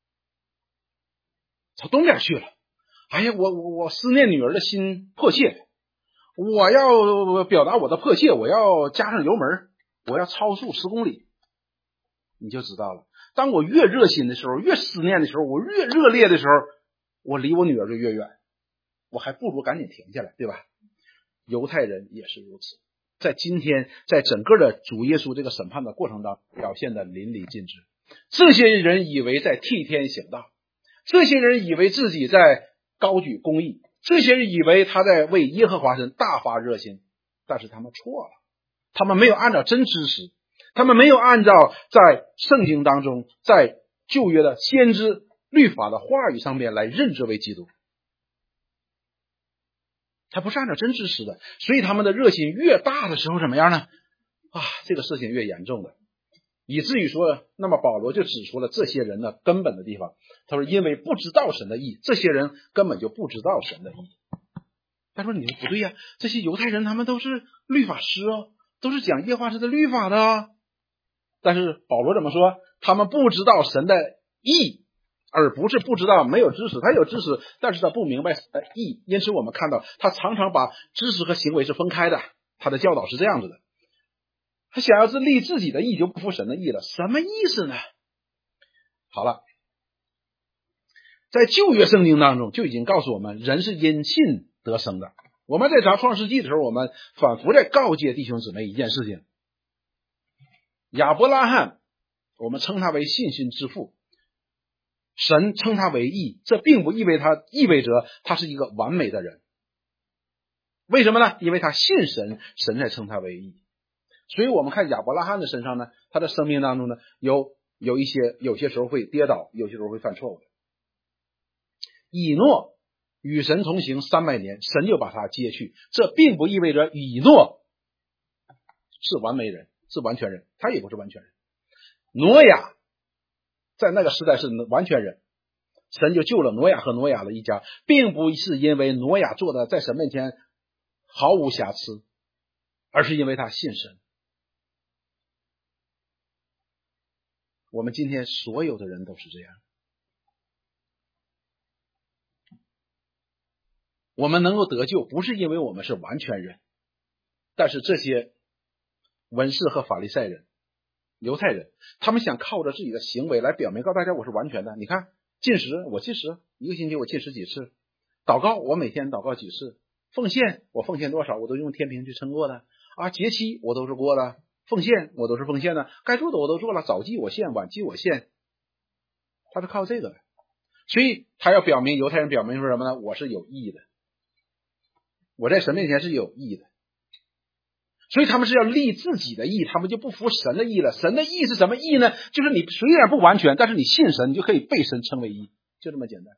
朝东边去了。我思念女儿的心迫切，我要表达我的迫切，我要加上油门，我要超速10公里。你就知道了，当我越热心的时候，越思念的时候，我越热烈的时候，我离我女儿就越远，我还不如赶紧停下来，对吧？犹太人也是如此，在今天，在整个的主耶稣这个审判的过程当中表现的淋漓尽致。这些人以为在替天行道，这些人以为自己在高举公义，这些人以为他在为耶和华神大发热心，但是他们错了，他们没有按照真知识，他们没有按照在圣经当中，在旧约的先知律法的话语上面来认知为基督，他不是按照真知识的，所以他们的热心越大的时候怎么样呢？这个事情越严重的，以至于说，那么保罗就指出了这些人的根本的地方。他说因为不知道神的义，这些人根本就不知道神的义。他说你说不对呀，这些犹太人他们都是律法师都是讲耶和华神的律法的但是保罗怎么说？他们不知道神的义，而不是不知道没有知识，他有知识，但是他不明白神的义。因此我们看到他常常把知识和行为是分开的，他的教导是这样子的。他想要是立自己的义，就不服神的义了，什么意思呢？好了，在旧约圣经当中就已经告诉我们，人是因信得生的。我们在查创世纪的时候，我们反复在告诫弟兄姊妹一件事情，亚伯拉罕我们称他为信心之父，神称他为义，这并不意味着他是一个完美的人。为什么呢？因为他信神，神才称他为义。所以我们看亚伯拉罕的身上呢，他的生命当中呢，有些时候会跌倒，有些时候会犯错误的。以诺与神同行300年，神就把他接去，这并不意味着以诺是完美人，是完全人，他也不是完全人。挪亚在那个时代是完全人，神就救了挪亚和挪亚的一家，并不是因为挪亚做的在神面前毫无瑕疵，而是因为他信神。我们今天所有的人都是这样，我们能够得救不是因为我们是完全人，但是这些文士和法利赛人、犹太人，他们想靠着自己的行为来表明告诉大家我是完全的。你看禁食，我禁食1个星期我禁食几次，祷告我每天祷告几次，奉献我奉献多少我都用天平去称过的节期我都是过的，奉献我都是奉献的，该做的我都做了，早祭我献，晚祭我献，他是靠这个的。所以他要表明，犹太人表明说什么呢？我是有义的，我在神面前是有义的。所以他们是要立自己的义，他们就不服神的义了。神的义是什么义呢？就是你虽然不完全，但是你信神，你就可以被神称为义，就这么简单。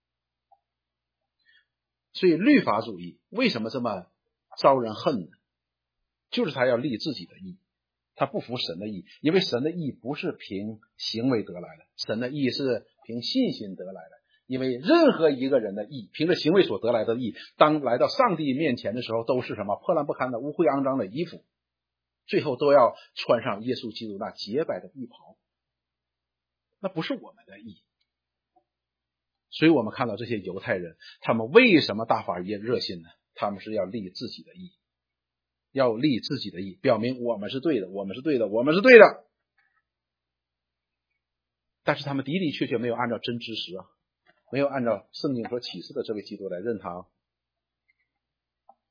所以律法主义为什么这么招人恨呢？就是他要立自己的义，他不服神的义，因为神的义不是凭行为得来的，神的义是凭信心得来的。因为任何一个人的义，凭着行为所得来的义，当来到上帝面前的时候，都是什么？破烂不堪的污秽肮脏的衣服，最后都要穿上耶稣基督那洁白的义袍，那不是我们的义。所以我们看到这些犹太人，他们为什么大发热心呢？他们是要立自己的义，要立自己的义，表明我们是对的，我们是对的，我们是对的。但是他们的的确确没有按照真知识没有按照圣经所启示的这位基督来认他。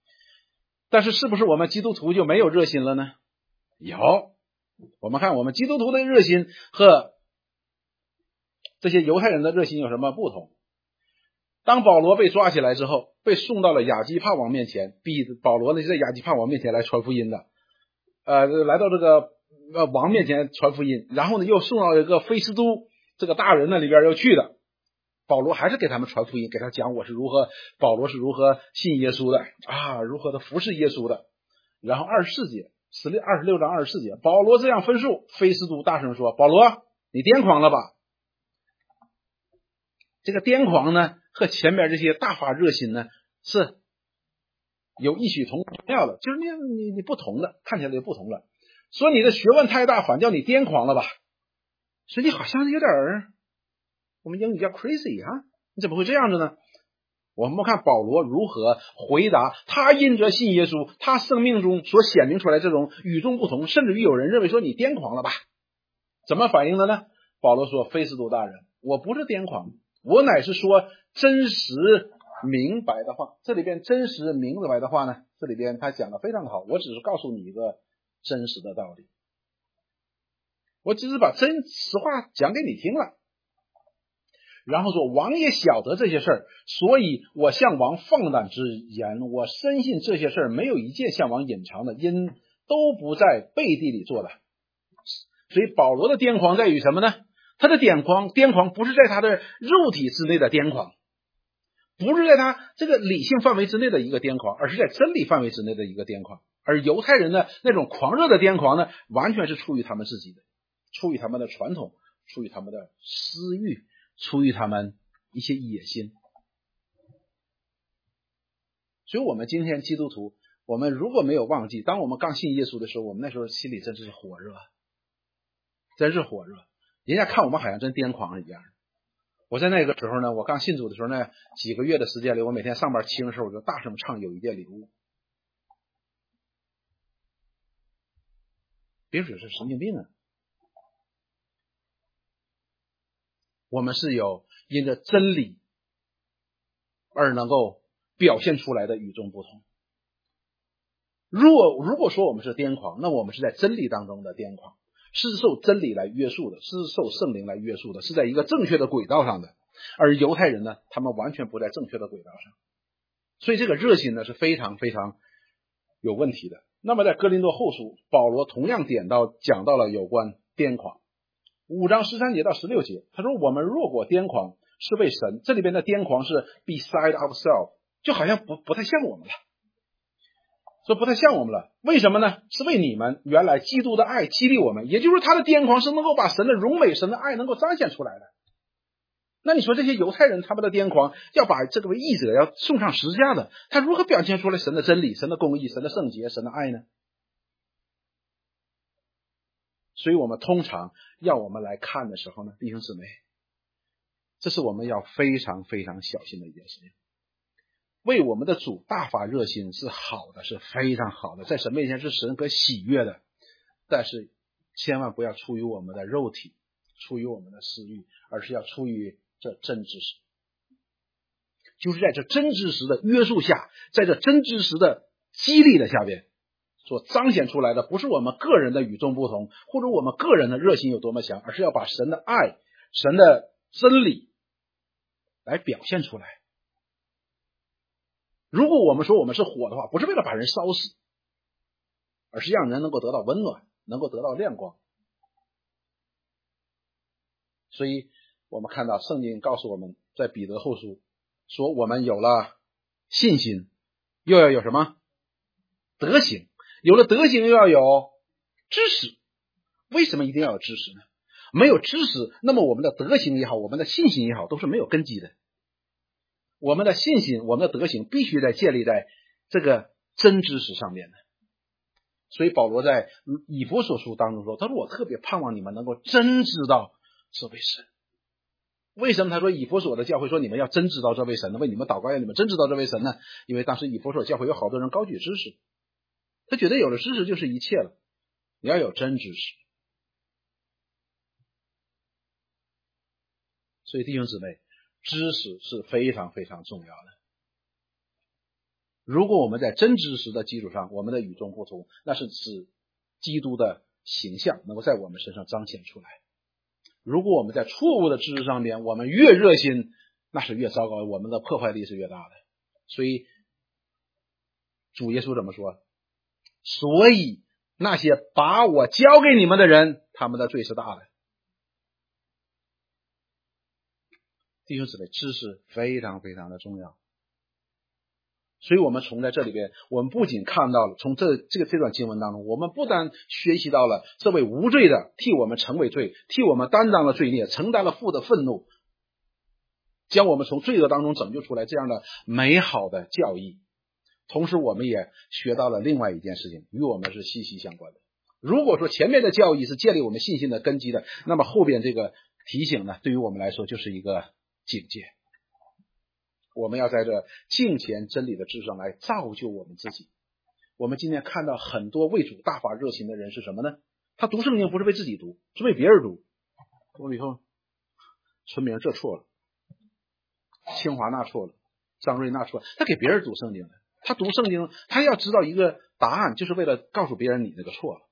但是是不是我们基督徒就没有热心了呢？有。我们看我们基督徒的热心和这些犹太人的热心有什么不同？当保罗被抓起来之后，被送到了亚基帕王面前，保罗呢就在亚基帕王面前来传福音的，来到这个王面前传福音，然后呢又送到一个菲斯都这个大人那里边要去的。保罗还是给他们传福音，给他讲保罗是如何信耶稣的啊，如何的服侍耶稣的。然后24节26章24节，保罗这样分述，菲斯都大声说：保罗，你癫狂了吧？这个癫狂呢和前面这些大发热心呢是有异曲同工之妙的，就是你不同的，看起来就不同了。说你的学问太大，反叫你癫狂了吧？所以你好像有点我们英语叫 crazy 啊，你怎么会这样子呢？我们看保罗如何回答他因着信耶稣，他生命中所显明出来这种与众不同，甚至于有人认为说你癫狂了吧？怎么反应的呢？保罗说：菲斯都大人，我不是癫狂，我乃是说真实明白的话。这里边真实明白的话呢，这里边他讲的非常好，我只是告诉你一个真实的道理，我只是把真实话讲给你听了。然后说王也晓得这些事儿，所以我向王放胆之言，我深信这些事儿没有一件向王隐藏的，因都不在背地里做的。所以保罗的癫狂在于什么呢？他的癫狂不是在他的肉体之内的癫狂，不是在他这个理性范围之内的一个癫狂，而是在真理范围之内的一个癫狂。而犹太人的那种狂热的癫狂呢，完全是出于他们自己的，出于他们的传统，出于他们的私欲，出于他们一些野心。所以我们今天基督徒，我们如果没有忘记，当我们刚信耶稣的时候，我们那时候心里真是火热，真是火热，人家看我们好像真癫狂一样。我在那个时候呢，我刚信主的时候呢，几个月的时间里，我每天上班听的时候，我就大声唱有一件礼物。别说是神经病啊，我们是有因着真理而能够表现出来的与众不同。如果说我们是癫狂，那我们是在真理当中的癫狂，是受真理来约束的，是受圣灵来约束的，是在一个正确的轨道上的。而犹太人呢，他们完全不在正确的轨道上，所以这个热心呢是非常非常有问题的。那么在哥林多后书，保罗同样讲到了有关癫狂，5章13节到16节，他说我们若果癫狂是为神，这里边的癫狂是 beside ourselves， 就好像不太像我们了，说不太像我们了。为什么呢？是为你们原来基督的爱激励我们，也就是他的癫狂是能够把神的荣美，神的爱能够彰显出来的。那你说这些犹太人他们的癫狂要把这个义者要送上十字架的，他如何表现出来神的真理、神的公义、神的圣洁、神的爱呢？所以我们通常要我们来看的时候呢，弟兄姊妹，这是我们要非常非常小心的一件事情。为我们的主大发热心是好的，是非常好的，在神面前是神可喜悦的，但是千万不要出于我们的肉体，出于我们的私欲，而是要出于这真知识。就是在这真知识的约束下，在这真知识的激励的下边，所彰显出来的不是我们个人的与众不同，或者我们个人的热心有多么强，而是要把神的爱、神的真理来表现出来。如果我们说我们是火的话，不是为了把人烧死，而是让人能够得到温暖，能够得到亮光。所以我们看到圣经告诉我们，在彼得后书说，我们有了信心，又要有什么？德行。有了德行，又要有知识。为什么一定要有知识呢？没有知识，那么我们的德行也好，我们的信心也好，都是没有根基的。我们的信心，我们的德行必须得建立在这个真知识上面的。所以保罗在以弗所书当中说，他说我特别盼望你们能够真知道这位神。为什么他说以弗所的教会说你们要真知道这位神呢？为你们祷告要你们真知道这位神呢？因为当时以弗所教会有好多人高举知识，他觉得有了知识就是一切了，你要有真知识。所以弟兄姊妹，知识是非常非常重要的。 如果我们在真知识的基础上，我们的与众不同，那是指基督的形象能够在我们身上彰显出来。如果我们在错误的知识上面，我们越热心，那是越糟糕，我们的破坏力是越大的。所以主耶稣怎么说？所以那些把我交给你们的人，他们的罪是大的。弟兄姊妹，知识非常非常的重要。所以我们从在这里边，我们不仅看到了从这段经文当中，我们不但学习到了这位无罪的替我们成为罪，替我们担当了罪孽，承担了父的愤怒，将我们从罪恶当中拯救出来这样的美好的教义，同时我们也学到了另外一件事情，与我们是息息相关的。如果说前面的教义是建立我们信心的根基的，那么后边这个提醒呢，对于我们来说就是一个警戒。我们要在这敬虔真理的知识上来造就我们自己。我们今天看到很多为主大发热心的人是什么呢？他读圣经不是为自己读，是为别人读。读了以后，村民这错了，清华那错了，张瑞那错了，他给别人读圣经了。他读圣经，他要知道一个答案，就是为了告诉别人你那个错了。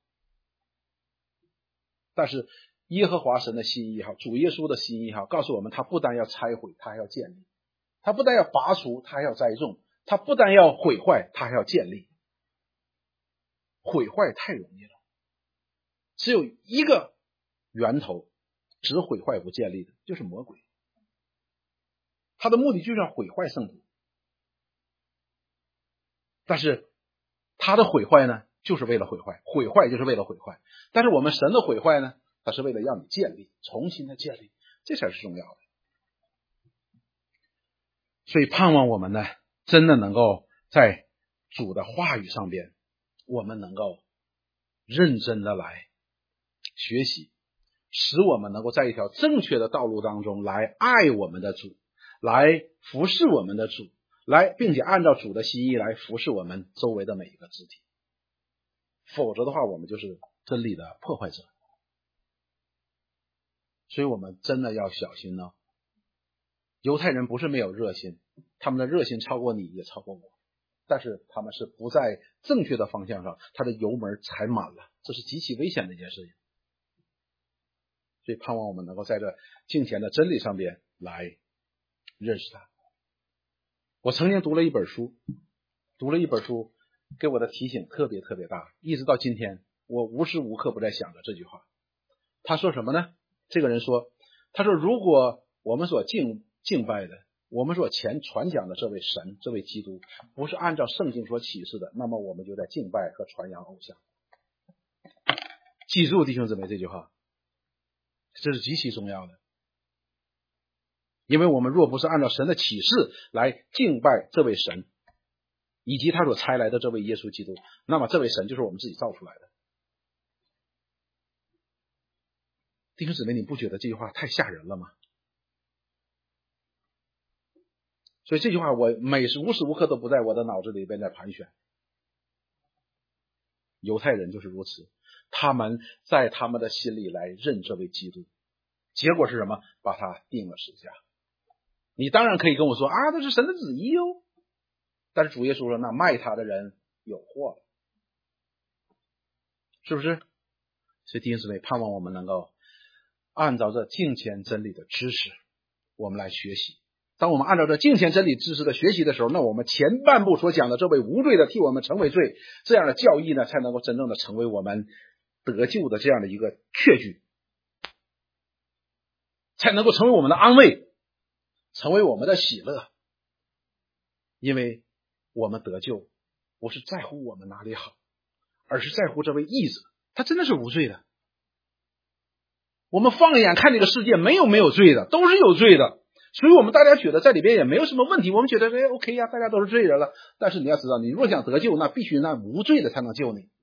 但是耶和华神的心意也好，主耶稣的心意也好，告诉我们他不但要拆毁，他还要建立。他不但要拔除，他还要栽种；他不但要毁坏，他还要建立。毁坏太容易了，只有一个源头，只毁坏不建立的，就是魔鬼。他的目的就是要毁坏圣徒，但是他的毁坏呢，就是为了毁坏，毁坏就是为了毁坏。但是我们神的毁坏呢，他是为了让你建立，重新的建立，这才是重要的。所以盼望我们呢，真的能够在主的话语上边，我们能够认真的来学习，使我们能够在一条正确的道路当中来爱我们的主，来服侍我们的主，并且按照主的心意来服侍我们周围的每一个肢体。否则的话，我们就是真理的破坏者。所以我们真的要小心呢。犹太人不是没有热心，他们的热心超过你，也超过我，但是他们是不在正确的方向上，他的油门踩满了，这是极其危险的一件事情。所以盼望我们能够在这敬虔的真理上边来认识他。我曾经读了一本书给我的提醒特别特别大，一直到今天我无时无刻不在想着这句话。他说什么呢？这个人说，他说如果我们所敬拜的，我们所传讲的这位神，这位基督，不是按照圣经所启示的，那么我们就在敬拜和传扬偶像。记住弟兄姊妹这句话，这是极其重要的。因为我们若不是按照神的启示来敬拜这位神，以及他所差来的这位耶稣基督，那么这位神就是我们自己造出来的。弟兄姊妹，你不觉得这句话太吓人了吗？所以这句话我无时无刻都不在我的脑子里边在盘旋。犹太人就是如此，他们在他们的心里来认这位基督，结果是什么？把他钉了十字架。你当然可以跟我说啊，这是神的旨意哦，但是主耶稣说，那卖他的人有祸了，是不是？所以弟兄姊妹，盼望我们能够按照这敬虔真理的知识，我们来学习。当我们按照这敬虔真理知识的学习的时候，那我们前半部所讲的这位无罪的替我们成为罪，这样的教义呢，才能够真正的成为我们得救的这样的一个确据，才能够成为我们的安慰，成为我们的喜乐。因为我们得救不是在乎我们哪里好，而是在乎这位义者，他真的是无罪的。我们放眼看这个世界，没有罪的，都是有罪的。所以我们大家觉得在里边也没有什么问题，我们觉得OK 呀，大家都是罪人了。但是你要知道，你若想得救，那必须那无罪的才能救你。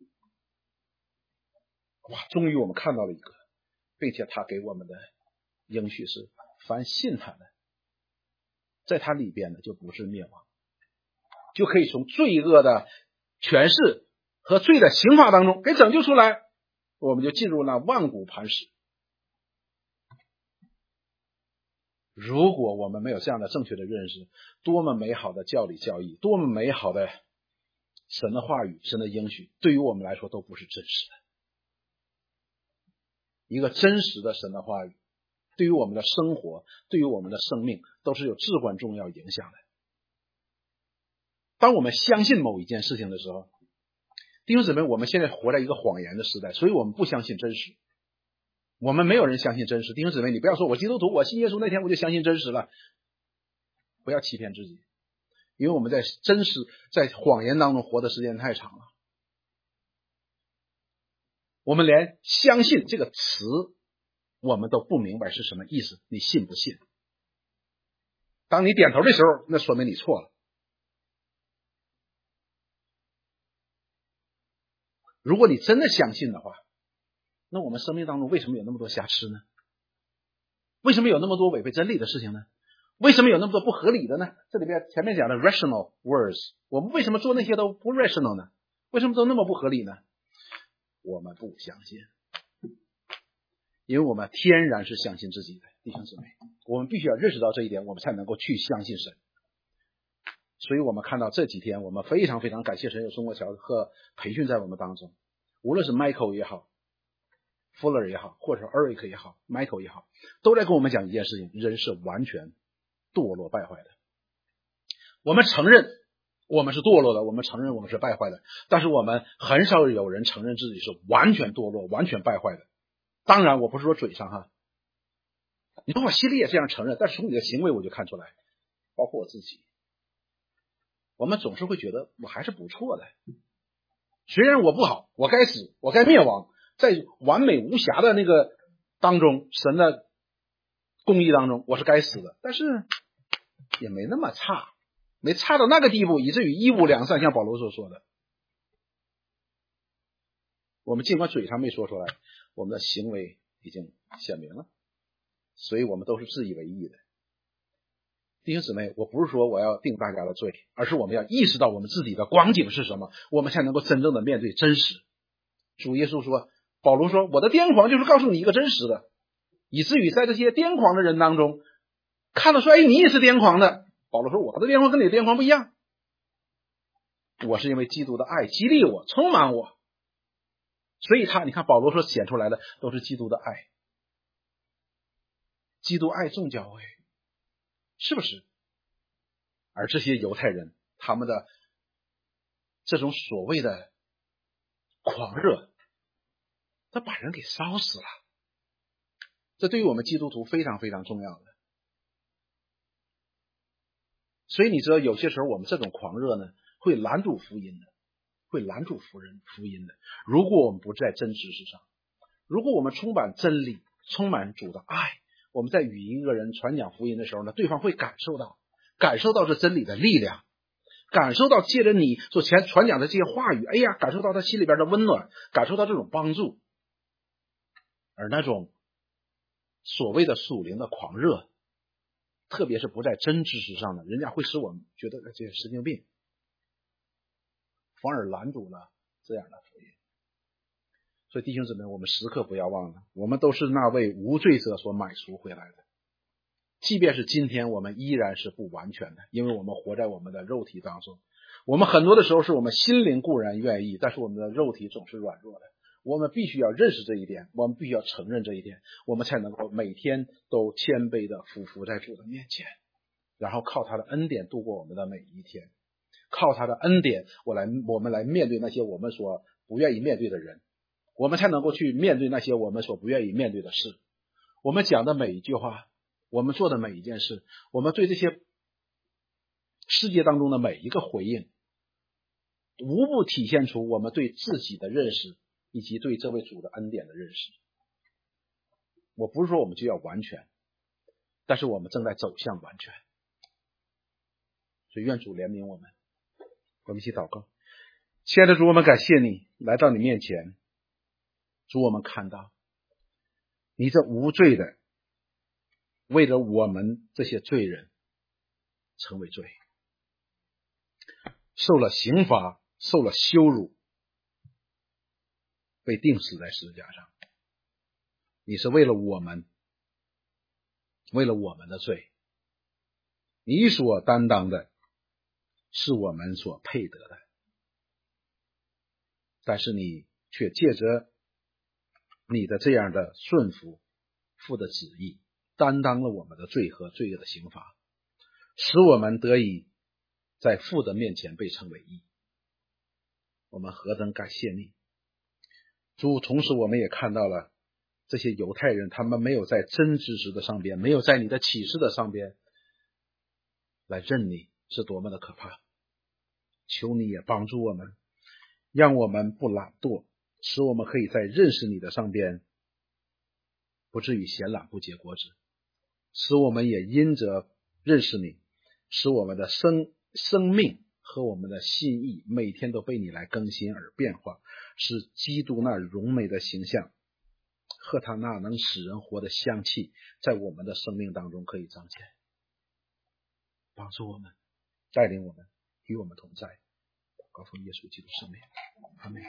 哇，终于我们看到了一个，并且他给我们的应许是，凡信他的，在他里边呢就不是灭亡，就可以从罪恶的权势和罪的刑罚当中给拯救出来，我们就进入那万古磐石。 如果我们没有这样的正确的认识，多么美好的教理教义，多么美好的神的话语，神的应许，对于我们来说都不是真实的。一个真实的神的话语，对于我们的生活，对于我们的生命，都是有至关重要影响的。当我们相信某一件事情的时候，弟兄姊妹，我们现在活在一个谎言的时代，所以我们不相信真实。我们没有人相信真实。弟兄姊妹，你不要说我基督徒，我信耶稣那天我就相信真实了，不要欺骗自己，因为我们在真实在谎言当中活的时间太长了。我们连相信这个词我们都不明白是什么意思，你信不信？当你点头的时候，那说明你错了。如果你真的相信的话，那我们生命当中为什么有那么多瑕疵呢？为什么有那么多违背真理的事情呢？为什么有那么多不合理的呢？这里边前面讲的 rational words， 我们为什么做那些都不 rational 呢？为什么都那么不合理呢？我们不相信，因为我们天然是相信自己的。弟兄姊妹，我们必须要认识到这一点，我们才能够去相信神。所以我们看到这几天，我们非常非常感谢神有中国侨和培训在我们当中，无论是 Michael 也好，Fuller 也好，或者 Eric 也好， Michael 也好，都在跟我们讲一件事情，人是完全堕落败坏的。我们承认我们是堕落的，我们承认我们是败坏的，但是我们很少有人承认自己是完全堕落完全败坏的。当然我不是说嘴上哈，你从我心里也这样承认，但是从你的行为我就看出来，包括我自己，我们总是会觉得我还是不错的，虽然我不好，我该死，我该灭亡，在完美无瑕的那个当中，神的公义当中，我是该死的，但是也没那么差，没差到那个地步，以至于一无两善，像保罗所说的。我们尽管嘴上没说出来，我们的行为已经显明了，所以我们都是自以为意的。弟兄姊妹，我不是说我要定大家的罪，而是我们要意识到我们自己的光景是什么，我们才能够真正的面对真实。主耶稣说，保罗说，我的癫狂就是告诉你一个真实的，以至于在这些癫狂的人当中看得出来，你也是癫狂的。保罗说，我的癫狂跟你的癫狂不一样，我是因为基督的爱激励我，充满我。所以你看保罗说显出来的都是基督的爱，基督爱众教会，是不是？而这些犹太人，他们的这种所谓的狂热，他把人给烧死了。这对于我们基督徒非常非常重要的。所以你知道有些时候我们这种狂热呢，会拦阻福音的，会拦阻福音的。如果我们不在真知识上，如果我们充满真理，充满主的爱，我们在与一个人传讲福音的时候呢，对方会感受到这真理的力量，感受到借着你所传讲的这些话语，哎呀，感受到他心里边的温暖，感受到这种帮助。而那种所谓的属灵的狂热，特别是不在真知识上的，人家会使我们觉得这些神经病，反而拦阻了这样的福音。所以弟兄姊妹，我们时刻不要忘了，我们都是那位无罪者所买赎回来的。即便是今天，我们依然是不完全的，因为我们活在我们的肉体当中。我们很多的时候是我们心灵固然愿意，但是我们的肉体总是软弱的。我们必须要认识这一点，我们必须要承认这一点，我们才能够每天都谦卑的俯伏在主的面前，然后靠他的恩典度过我们的每一天。靠他的恩典，我们来面对那些我们所不愿意面对的人，我们才能够去面对那些我们所不愿意面对的事。我们讲的每一句话，我们做的每一件事，我们对这些世界当中的每一个回应，无不体现出我们对自己的认识，以及对这位主的恩典的认识。我不是说我们就要完全，但是我们正在走向完全。所以愿主怜悯我们。我们一起祷告。亲爱的主，我们感谢你来到你面前，主，我们看到你这无罪的为了我们这些罪人成为罪，受了刑罚，受了羞辱，被钉死在十字架上。你是为了我们的罪， 你所担当的是我们所配得的，但是你却借着你的这样的顺服父的旨意，担当了我们的罪和罪恶的刑罚，使我们得以在父的面前被称为义。我们何等感谢你，主！同时我们也看到了这些犹太人，他们没有在真知识的上边，没有在你的启示的上边来认你，是多么的可怕。求你也帮助我们，让我们不懒惰，使我们可以在认识你的上边不至于闲懒不结果子，使我们也因着认识你，使我们的生命和我们的心意每天都被你来更新而变化，使基督那荣美的形象和他那能使人活的香气在我们的生命当中可以彰显。帮助我们，带领我们，与我们同在。祷告奉耶稣基督圣名，阿们。